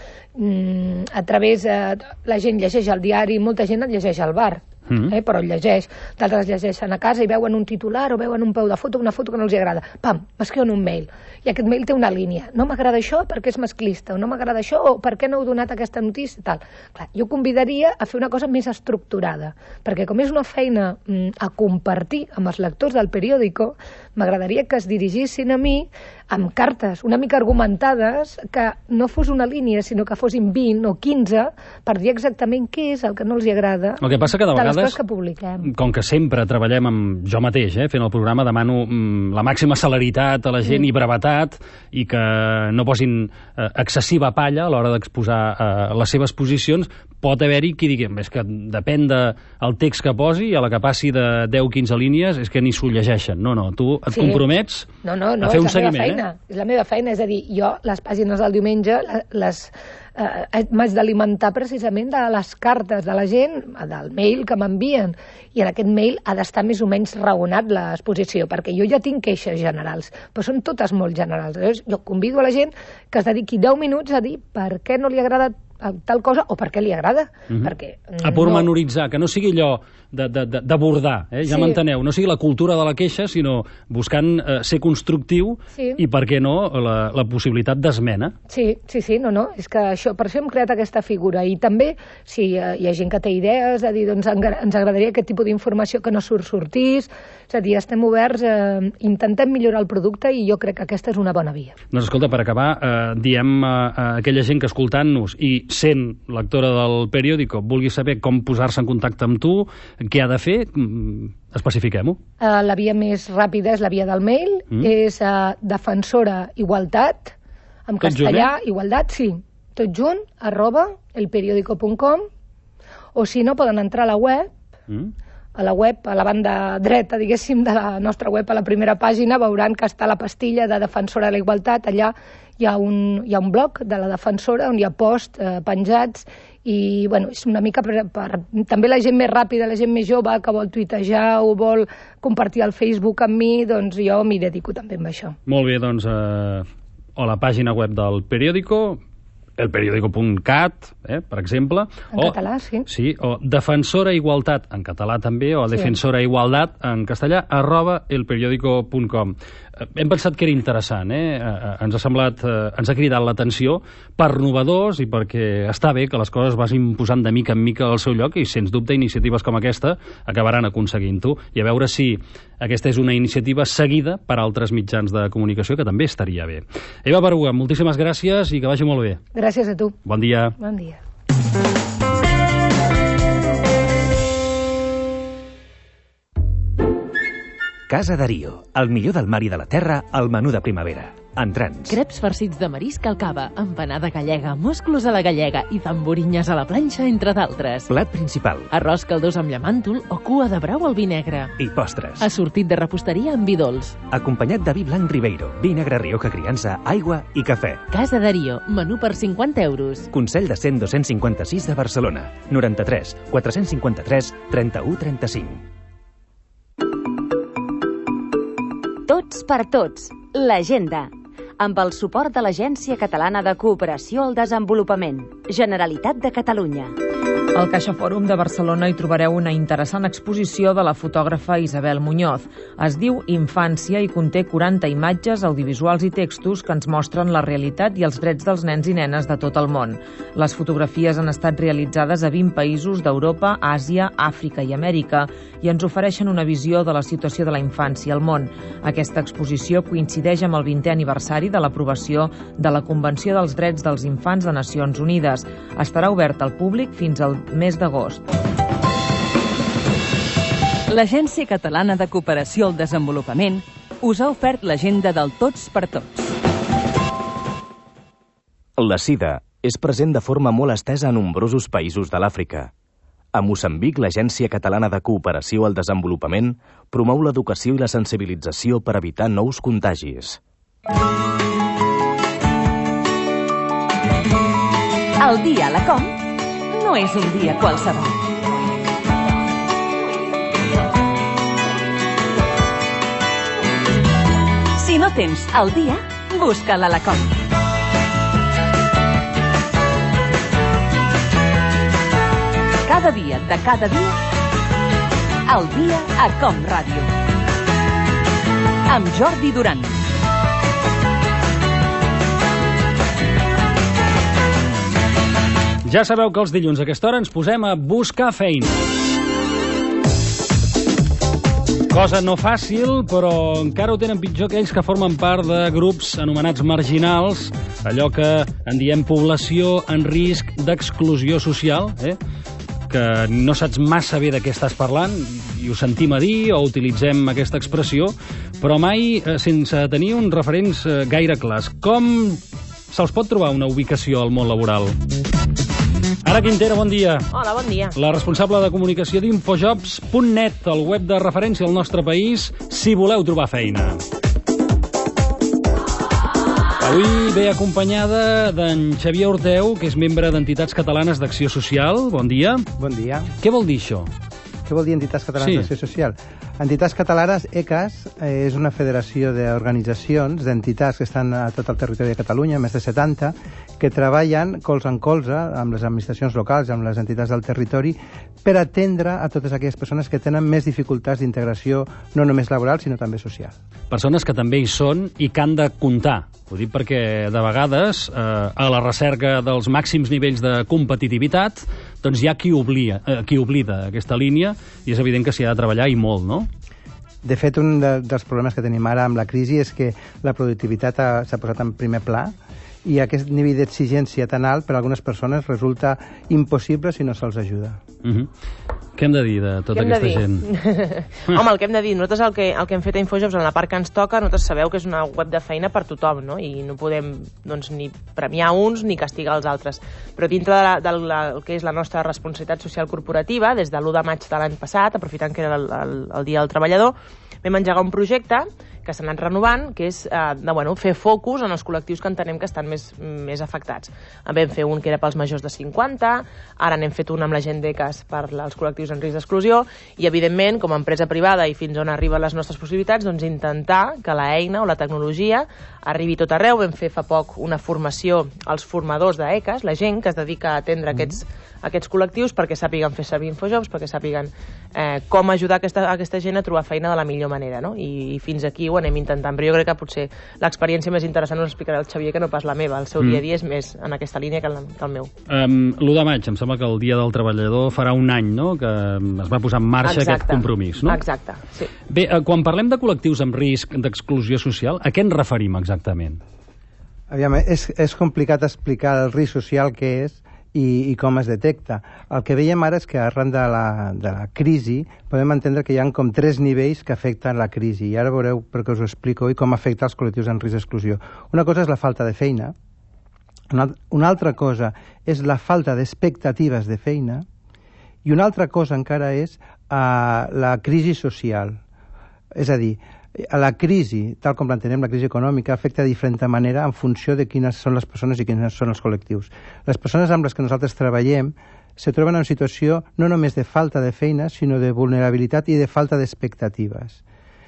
mm, a través, eh, la gent llegeix el diari, molta gent el llegeix al bar, Mm. eh, però el llegeix, d'altres llegeixen a casa i veuen un titular o veuen un peu de foto, una foto que no els agrada, pam, m'escriuen un mail, i aquest mail té una línia, no m'agrada això perquè és masclista, o no m'agrada això, o per què no heu donat aquesta notícia, tal. Clar, jo convidaria a fer una cosa més estructurada, perquè com és una feina mm, a compartir amb els lectors del periòdico, m'agradaria que es dirigissin a mi amb cartes una mica argumentades, que no fos una línia, sinó que fossin vint o quinze, per dir exactament què és el que no els agrada El que passa que de de les vegades, coses que publiquem. com que sempre treballem amb jo mateix, eh, fent el programa, demano mm, la màxima celeritat a la gent Mm. i brevetat, i que no posin eh, excessiva palla a l'hora d'exposar eh, les seves posicions. Pot haver-hi qui digui, és que depèn del text que posi, a la que passi de deu o quinze línies, és que ni s'ho llegeixen. No, no, tu et Sí. compromets No, no, no, a fer un és la meva seguiment. feina, Eh? és la meva feina, és a dir, jo les pàgines del diumenge les eh, m'haig d'alimentar precisament de les cartes de la gent, del mail que m'envien, i en aquest mail ha d'estar més o menys raonat l'exposició, perquè jo ja tinc queixes generals, però són totes molt generals. Llavors, jo convido a la gent que es dediqui deu minuts a dir per què no li agrada tal cosa o per què li agrada. Mhm. Perquè A pormenoritzar, que no sigui allò de- de- de- d'abordar, eh? ja Sí. m'enteneu, no sigui la cultura de la queixa, sinó buscant eh, ser constructiu Sí. i, per què no, la, la possibilitat d'esmena. Sí, sí, sí, no, no, és que això, per això hem creat aquesta figura, i també si eh, hi ha gent que té idees de dir, doncs engra- ens agradaria aquest tipus d'informació que no surt sortís, és a dir, estem oberts, eh, intentem millorar el producte, i jo crec que aquesta és una bona via. Doncs escolta, per acabar, eh, diem a, a aquella gent que escoltant-nos i sent lectora del periòdico vulgui saber com posar-se en contacte amb tu, què ha de fer, mm, especifiquem-ho. Uh, la via més ràpida és la via del mail, Mm. mm. és uh, defensora igualtat, en Tot junt, castellà, eh? igualtat, sí, tot junt, arroba elperiodico punt com, o si no, poden entrar a la web, Mm. a la web, a la banda dreta, diguéssim, de la nostra web, a la primera pàgina, veuran que està la pastilla de Defensora de la Igualtat. Allà hi ha un, hi ha un blog de la Defensora on hi ha posts eh, penjats, i bueno, és una mica per, per també la gent més ràpida, la gent més jove que vol tuitejar o vol compartir el Facebook amb mi, doncs jo m'hi dedico també amb això. Molt bé, doncs, eh, o la pàgina web del periòdico, elperiodico punt cat, eh, per exemple. En o, català, sí. Sí, o Defensora Igualtat, en català també, o Sí. Defensora Igualtat, en castellà, arroba elperiodico punt com. Eh, Hem pensat que era interessant, eh? Eh, eh, Ens ha semblat, eh, ens ha cridat l'atenció per novedors i perquè està bé que les coses vagin posant de mica en mica al seu lloc, i sens dubte iniciatives com aquesta acabaran aconseguint-ho, i a veure si aquesta és una iniciativa seguida per altres mitjans de comunicació, que també estaria bé. Eva Baruga, moltíssimes gràcies i que vagi molt bé. Gràcies a tu. Bon dia. Bon dia. Casa Darío, el millor del mar i de la terra al menú de primavera. Entrants. Creps farcits de marisc al cava, empanada gallega, musclos a la gallega i tamborinyes a la planxa, entre d'altres. Plat principal. Arròs caldós amb llamàntol o cua de brau al vi negre. I postres. Assortit de reposteria amb vi dolç. Acompanyat de vi blanc Ribeiro, vi negre Rioja Criança, aigua i cafè. Casa Darío, menú per cinquanta euros. Consell de cent dos-cents cinquanta-sis de Barcelona. noranta-tres quatre-cents cinquanta-tres trenta-u trenta-cinc. Tots Tots per tots, l'agenda. Amb el suport de l'Agència Catalana de Cooperació al Desenvolupament, Generalitat de Catalunya. Al Caixa Fòrum de Barcelona hi trobareu una interessant exposició de la fotògrafa Isabel Muñoz. Es diu Infància i conté quaranta imatges, audiovisuals i textos que ens mostren la realitat i els drets dels nens i nenes de tot el món. Les fotografies han estat realitzades a vint països d'Europa, Àsia, Àfrica i Amèrica i ens ofereixen una visió de la situació de la infància al món. Aquesta exposició coincideix amb el vintè aniversari de l'aprovació de la Convenció dels Drets dels Infants de Nacions Unides. Estarà obert al públic fins al mes d'agost. L'Agència Catalana de Cooperació al Desenvolupament us ha ofert l'agenda del Tots per Tots. La sida és present de forma molt estesa a nombrosos països de l'Àfrica. A Moçambic, l'Agència Catalana de Cooperació al Desenvolupament promou l'educació i la sensibilització per evitar nous contagis. El dia a la Com no és un dia qualsevol. Si no tens el dia, busca-la a la Com. Cada dia de cada dia, el dia a Com Ràdio. Amb Jordi Duran. Ja sabeu que els dilluns a aquesta hora ens posem a buscar feina. Cosa no fàcil, però encara ho tenen pitjor aquells que formen part de grups anomenats marginals, allò que en diem població en risc d'exclusió social, eh? que no saps massa bé de què estàs parlant, i ho sentim a dir o utilitzem aquesta expressió, però mai eh, sense tenir uns referents eh, gaire clars. Com se'ls pot trobar una ubicació al món laboral? Ara Quintera, bon dia. Hola, bon dia. La responsable de comunicació d'Infojobs punt net, el web de referència al nostre país, si voleu trobar feina. Avui ve acompanyada d'en Xavier Orteu, que és membre d'Entitats Catalanes d'Acció Social. Bon dia. Bon dia. Què vol dir això? Què vol dir Entitats Catalanes Sí. d'Acció Social? Entitats Catalanes, E C A S, eh, és una federació d'organitzacions, d'entitats que estan a tot el territori de Catalunya, més de setanta, que treballen colze en colze amb les administracions locals, amb les entitats del territori, per atendre a totes aquelles persones que tenen més dificultats d'integració, no només laboral, sinó també social. Persones que també hi són i que han de comptar. Ho dic perquè, de vegades, eh, a la recerca dels màxims nivells de competitivitat, doncs hi ha qui oblida, eh, qui oblida aquesta línia, i és evident que s'hi ha de treballar i molt, no? De fet, un de, dels problemes que tenim ara amb la crisi és que la productivitat ha- s'ha posat en primer pla, i aquest nivell d'exigència tan alt per a algunes persones resulta impossible si no se'ls ajuda. Uh-huh. Què hem de dir de tota Què hem de aquesta dir? gent? Home, el que hem de dir, nosaltres el que, el que hem fet a Infojobs en la part que ens toca, nosaltres sabeu que és una web de feina per tothom, no? I no podem doncs, ni premiar uns ni castigar els altres. Però dintre de la, de la, el que és la nostra responsabilitat social corporativa, des de l'u de maig de l'any passat, aprofitant que era el, el, el Dia del Treballador, vam engegar un projecte que s'ha anat renovant, que és eh, de, bueno, fer focus en els col·lectius que entenem que estan més, més afectats. Vam fer un que era pels majors de cinquanta, ara n'hem fet un amb la gent d'E C A S per als col·lectius en risc d'exclusió, i evidentment, com a empresa privada i fins on arriben les nostres possibilitats, doncs intentar que la eina o la tecnologia arribi tot arreu. Vam fer fa poc una formació als formadors d'E C A S, la gent que es dedica a atendre aquests, aquests col·lectius, perquè sàpiguen fer servir Infojobs, perquè sàpiguen eh, com ajudar aquesta, aquesta gent a trobar feina de la millor manera, no? I, i fins aquí ho anem intentant, però jo crec que potser l'experiència més interessant us explicarà el Xavier que no pas la meva, el seu Mm. dia a dia és més en aquesta línia que el, que el meu. Um, l'u de maig, em sembla que el Dia del Treballador farà un any, no?, que es va posar en marxa Exacte. aquest compromís, no? Exacte, sí. Bé, eh, quan parlem de col·lectius amb risc d'exclusió social, a què ens referim exactament? Aviam, és, és complicat explicar el risc social que és i, i com es detecta. El que veiem ara és que arran de la, de la crisi podem entendre que hi ha com tres nivells que afecten la crisi, i ara veureu per què us ho explico i com afecta els col·lectius en risc d'exclusió. Una cosa és la falta de feina, una, una altra cosa és la falta d'expectatives de feina, i una altra cosa encara és uh, la crisi social. És a dir, a la crisi, tal com l'entenem, la crisi econòmica, afecta de diferent manera en funció de quines són les persones i quins són els col·lectius. Les persones amb les que nosaltres treballem se troben en una situació no només de falta de feina, sinó de vulnerabilitat i de falta d'expectatives.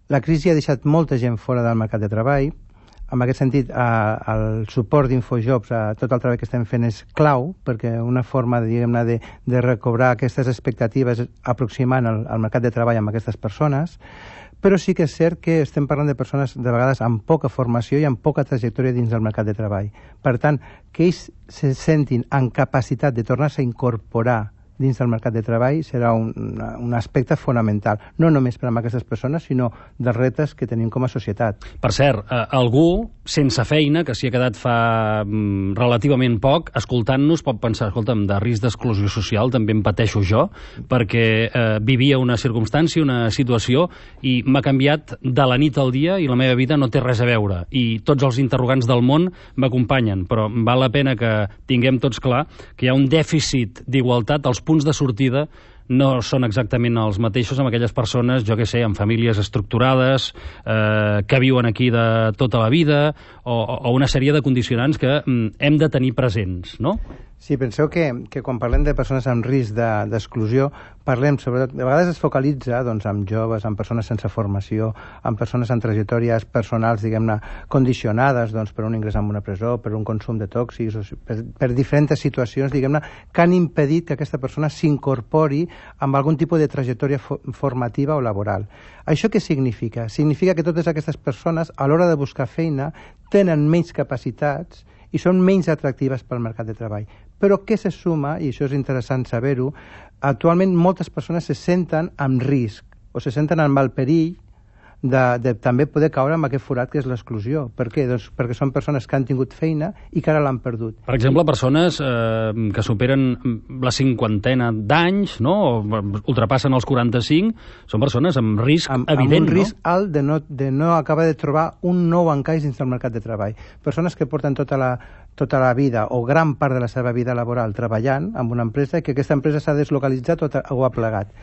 La crisi ha deixat molta gent fora del mercat de treball. En aquest sentit, eh, el suport d'Infojobs a tot el treball que estem fent és clau, perquè una forma, diguem-ne, de, de recobrar aquestes expectatives aproximant el, el mercat de treball amb aquestes persones, però sí que és cert que estem parlant de persones de vegades amb poca formació i amb poca trajectòria dins del mercat de treball. Per tant, que ells se sentin en capacitat de tornar-se a incorporar dins del mercat de treball serà un, un aspecte fonamental, no només per a aquestes persones, sinó dels reptes que tenim com a societat. Per cert, eh, algú sense feina, que s'hi ha quedat fa mm, relativament poc, escoltant-nos pot pensar, escolta'm, de risc d'exclusió social també em pateixo jo, perquè eh, vivia una circumstància, una situació, i m'ha canviat de la nit al dia i la meva vida no té res a veure. I tots els interrogants del món m'acompanyen, però val la pena que tinguem tots clar que hi ha un dèficit d'igualtat als punts de sortida no són exactament els mateixos amb aquelles persones, jo què sé, amb famílies estructurades, eh, que viuen aquí de tota la vida, o, o una sèrie de condicionants que mm, hem de tenir presents, no? Sí, penseu que, que quan parlem de persones amb risc d'exclusió, de, parlem sobretot, de vegades es focalitza doncs, amb joves, amb persones sense formació, amb persones amb trajectòries personals, diguem-ne, condicionades doncs, per un ingrés en una presó, per un consum de tòxics, o per, per diferents situacions, diguem-ne, que han impedit que aquesta persona s'incorpori amb algun tipus de trajectòria fo formativa o laboral. Això què significa? Significa que totes aquestes persones, a l'hora de buscar feina, tenen menys capacitats i són menys atractives pel mercat de treball. Però què se suma, i això és interessant saber-ho, actualment moltes persones se senten amb risc o se senten amb el perill de, de també poder caure en aquest forat que és l'exclusió. Per què? Doncs perquè són persones que han tingut feina i que ara l'han perdut. Per exemple, persones eh, que superen la cinquantena d'anys, no? O ultrapassen els quaranta-cinc, són persones amb risc amb, evident, amb un no? risc alt de no, de no acabar de trobar un nou encaix dins del mercat de treball. Persones que porten tota la, tota la vida o gran part de la seva vida laboral treballant en una empresa i que aquesta empresa s'ha deslocalitzat o, o ha plegat.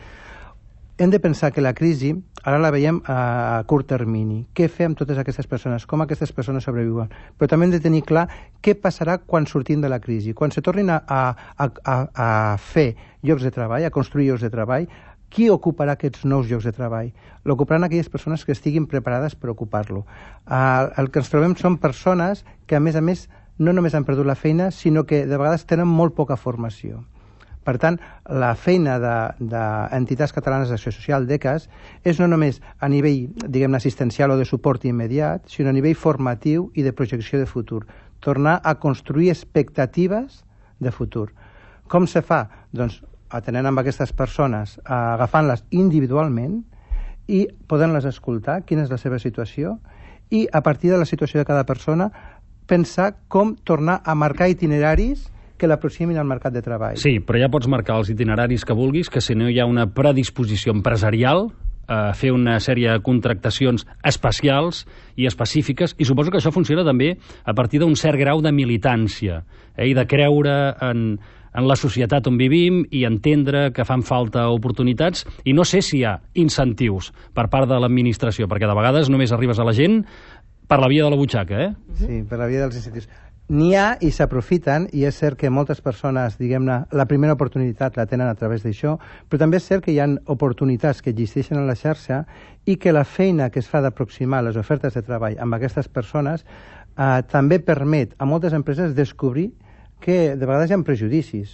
Hem de pensar que la crisi ara la veiem a curt termini. Què fem amb totes aquestes persones? Com aquestes persones sobreviuen? Però també hem de tenir clar què passarà quan sortim de la crisi. Quan se tornin a, a, a, a fer llocs de treball, a construir llocs de treball, qui ocuparà aquests nous llocs de treball? L'ocuparan aquelles persones que estiguin preparades per ocupar-lo. Uh, el que ens trobem són persones que, a més a més, no només han perdut la feina, sinó que de vegades tenen molt poca formació. Per tant, la feina d'entitats de, de catalanes d'acció social, d'E C A S, és no només a nivell, diguem-ne, assistencial o de suport immediat, sinó a nivell formatiu i de projecció de futur. Tornar a construir expectatives de futur. Com se fa? Doncs atenent amb aquestes persones, agafant-les individualment i podent-les escoltar, quina és la seva situació, i a partir de la situació de cada persona pensar com tornar a marcar itineraris que l'aproximin al mercat de treball. Sí, però ja pots marcar els itineraris que vulguis, que si no hi ha una predisposició empresarial a fer una sèrie de contractacions especials i específiques, i suposo que això funciona també a partir d'un cert grau de militància, eh, i de creure en, en la societat on vivim i entendre que fan falta oportunitats, i no sé si hi ha incentius per part de l'administració, perquè de vegades només arribes a la gent per la via de la butxaca, eh? Sí, per la via dels incentius. N'hi ha i s'aprofiten, i és cert que moltes persones, diguem-ne, la primera oportunitat la tenen a través d'això, però també és cert que hi ha oportunitats que existeixen a la xarxa i que la feina que es fa d'aproximar les ofertes de treball amb aquestes persones eh, també permet a moltes empreses descobrir que de vegades hi ha prejudicis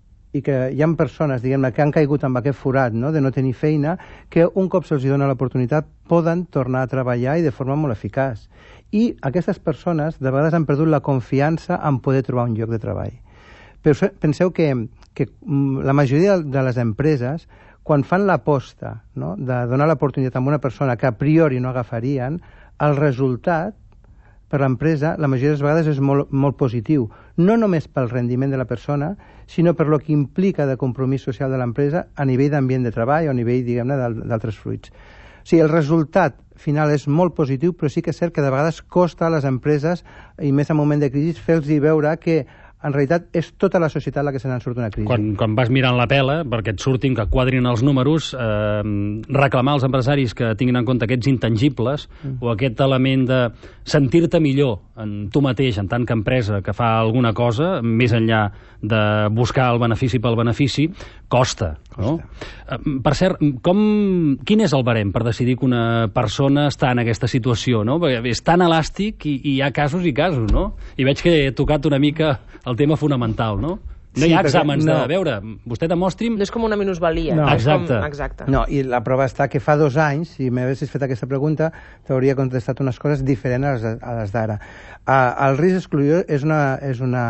i que hi ha persones, diguem-ne, que han caigut amb aquest forat, no?, de no tenir feina, que un cop se'ls dona l'oportunitat poden tornar a treballar i de forma molt eficaç. I aquestes persones de vegades han perdut la confiança en poder trobar un lloc de treball. Però penseu que, que la majoria de les empreses, quan fan l'aposta, no?, de donar l'oportunitat a una persona que a priori no agafarien, el resultat per l'empresa, la majoria de les vegades és molt, molt positiu. No només pel rendiment de la persona, sinó per lo que implica de compromís social de l'empresa a nivell d'ambient de treball o a nivell, diguem-ne, d'altres fruits. O sigui, el resultat final és molt positiu, però sí que és cert que de vegades costa a les empreses, i més en moment de crisi, fer-los veure que en realitat és tota la societat la que se n'en surt una crisi. Quan, quan vas mirant la pela, perquè et surtin, que quadrin els números, eh, reclamar als empresaris que tinguin en compte aquests intangibles mm. o aquest element de sentir-te millor en tu mateix, en tant que empresa que fa alguna cosa, més enllà de buscar el benefici pel benefici, costa. No? Costa. Per cert, com, quin és el barem per decidir que una persona està en aquesta situació? No? Perquè és tan elàstic i, i hi ha casos i casos, no? I veig que he tocat una mica el tema fonamental, no? No hi ha sí, exàmens no. de... veure, vostè demostri'm... No és com una minusvalia. No. Exacte. Com... Exacte. No, i la prova està que fa dos anys, si m'haguessis fet aquesta pregunta, t'hauria contestat unes coses diferents a les, a les d'ara. Uh, el risc d'exclusió és una, és una,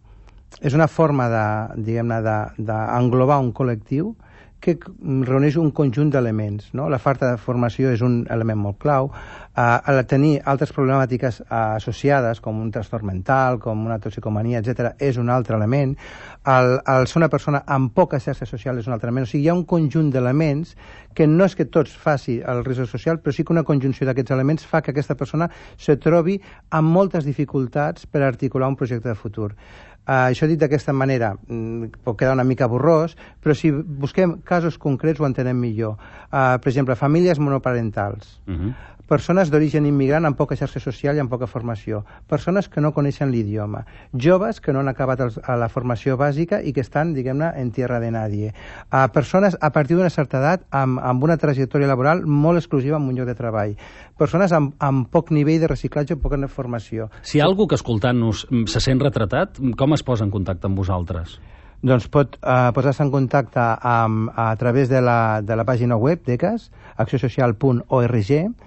és una forma de, diguem-ne, d'englobar un col·lectiu que reuneix un conjunt d'elements. No? La falta de formació és un element molt clau. Uh, tenir altres problemàtiques uh, associades, com un trastorn mental, com una toxicomania, etcètera, és un altre element. El, el ser una persona amb poca xarxa social és un altre element. O sigui, hi ha un conjunt d'elements que no és que tots faci el risc social, però sí que una conjunció d'aquests elements fa que aquesta persona se trobi amb moltes dificultats per articular un projecte de futur. Uh, això dit d'aquesta manera pot quedar una mica borrós, però si busquem casos concrets ho entenem millor. Uh, per exemple, famílies monoparentals, uh-huh. persones d'origen immigrant amb poca xarxa social i amb poca formació, persones que no coneixen l'idioma, joves que no han acabat els, a la formació bàsica i que estan, diguem-ne, en tierra de nadie, uh, persones a partir d'una certa edat amb, amb una trajectòria laboral molt exclusiva en un lloc de treball, persones amb, amb poc nivell de reciclatge o poca formació. Si hi ha algú que escoltant-nos se sent retratat, com es posa en contacte amb vosaltres? Doncs pot uh, posar-se en contacte amb, a través de la, de la pàgina web d'E C A S, acció social punt org,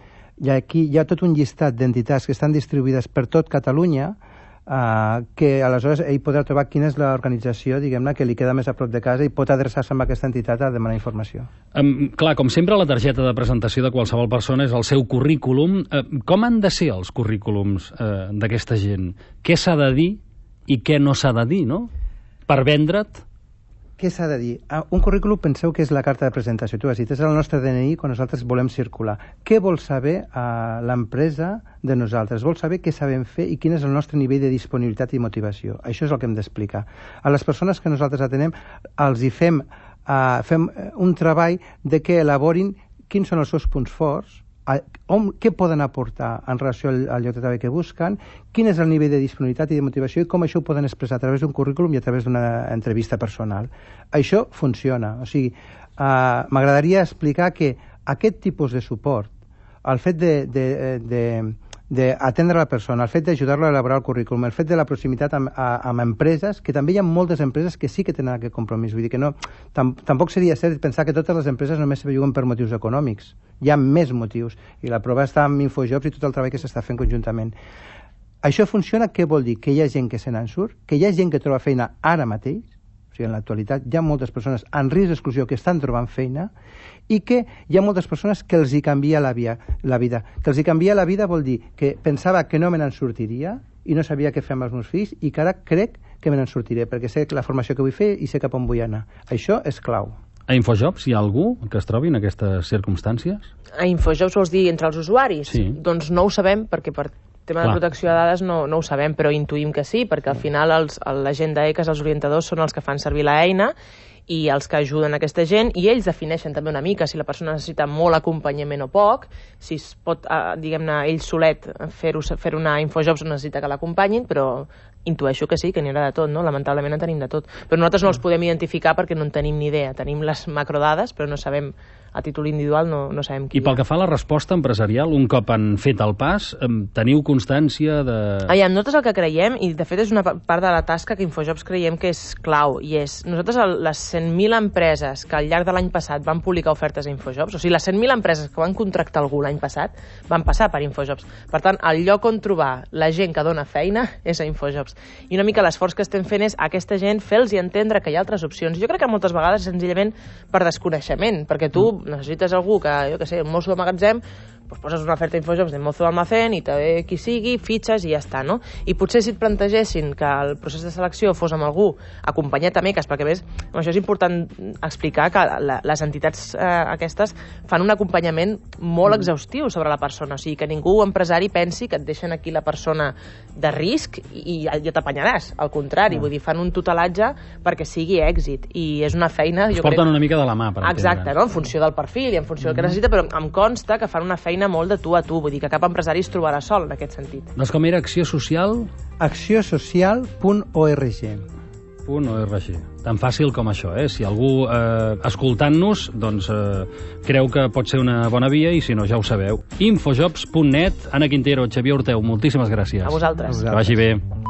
i aquí hi ha tot un llistat d'entitats que estan distribuïdes per tot Catalunya, uh, que aleshores ell podrà trobar quina és l'organització, diguem-ne, que li queda més a prop de casa i pot adreçar-se amb aquesta entitat a demanar informació. Um, clar, com sempre, la targeta de presentació de qualsevol persona és el seu currículum. Uh, com han de ser els currículums uh, d'aquesta gent? Què s'ha de dir i què no s'ha de dir, no? Per vendre't? Què s'ha de dir? Un currículum penseu que és la carta de presentació. Tu has dit, és el nostre D N I quan nosaltres volem circular. Què vol saber uh, l'empresa de nosaltres? Vol saber què sabem fer i quin és el nostre nivell de disponibilitat i motivació. Això és el que hem d'explicar. A les persones que nosaltres atenem els hi fem, uh, fem un treball de que elaborin quins són els seus punts forts, a, on, què poden aportar en relació al, al lloc de treball que busquen, quin és el nivell de disponibilitat i de motivació i com això ho poden expressar a través d'un currículum i a través d'una entrevista personal. Això funciona. O sigui, uh, m'agradaria explicar que aquest tipus de suport, el fet de, de, de, d'atendre la persona, el fet d'ajudar-lo a elaborar el currículum, el fet de la proximitat amb, amb empreses, que també hi ha moltes empreses que sí que tenen aquest compromís. Vull dir que no, tam, tampoc seria cert pensar que totes les empreses només se bellugen per motius econòmics. Hi ha més motius, i la prova està amb Infojobs i tot el treball que s'està fent conjuntament. Això funciona, què vol dir? Que hi ha gent que se n'en surt, que hi ha gent que troba feina ara mateix, o sigui, en l'actualitat hi ha moltes persones en risc d'exclusió que estan trobant feina i que hi ha moltes persones que els hi canvia la, via, la vida. Que els hi canvia la vida vol dir que pensava que no me n'en sortiria i no sabia què fer amb els meus fills i que ara crec que me n'en sortiré perquè sé la formació que vull fer i sé cap on vull anar. Això és clau. A Infojobs hi ha algú que es trobi en aquestes circumstàncies? A Infojobs vols dir entre els usuaris? Sí. Doncs no ho sabem perquè per tema Clar. de protecció de dades no, no ho sabem, però intuïm que sí, perquè al final els, la gent d'E C A S, els orientadors, són els que fan servir l'eina i els que ajuden aquesta gent, i ells defineixen també una mica si la persona necessita molt acompanyament o poc, si es pot, eh, diguem-ne, ell solet fer-ho fer una Infojobs necessita que l'acompanyin, però intueixo que sí, que n'hi haurà de tot, no? Lamentablement en tenim de tot. Però nosaltres no els podem identificar perquè no en tenim ni idea. Tenim les macrodades, però no sabem, a títol individual, no, no sabem qui. I pel que fa a la resposta empresarial, un cop han fet el pas, teniu constància de... Aviam, nosaltres el que creiem, i de fet és una part de la tasca que Infojobs creiem que és clau, i és, nosaltres les cent mil empreses que al llarg de l'any passat van publicar ofertes a Infojobs, o sigui, les cent mil empreses que van contractar algú l'any passat van passar per Infojobs. Per tant, el lloc on trobar la gent que dona feina és a Infojobs. I una mica l'esforç que estem fent és a aquesta gent fer-los entendre que hi ha altres opcions. Jo crec que moltes vegades senzillament per desconeixement, perquè tu necessites algú que, jo què sé, un mosso de magatzem, doncs poses una oferta Infojobs de mozo almacén i te ve qui sigui, fitxes i ja està, no? I potser si et plantegessin que el procés de selecció fos amb algú acompanyat a Meques, perquè a més, això és important explicar que la, les entitats eh, aquestes fan un acompanyament molt exhaustiu sobre la persona, o sigui que ningú empresari pensi que et deixen aquí la persona de risc i ja t'apanyaràs, al contrari, vull dir, fan un tutelatge perquè sigui èxit, i és una feina... Es porten una mica de la mà, per entendre. Exacte, no? En funció del perfil i en funció del que necessita, però em consta que fan una feina molt de tu a tu, vull dir que cap empresari es trobarà sol en aquest sentit. Doncs com era Acció Social? acció social punt org. .org. Tan fàcil com això, eh? Si algú, eh, escoltant-nos, doncs eh, creu que pot ser una bona via, i si no, ja ho sabeu. infojobs punt net, Anna Quintero, Xavier Orteu, moltíssimes gràcies. A vosaltres. Que vagi bé.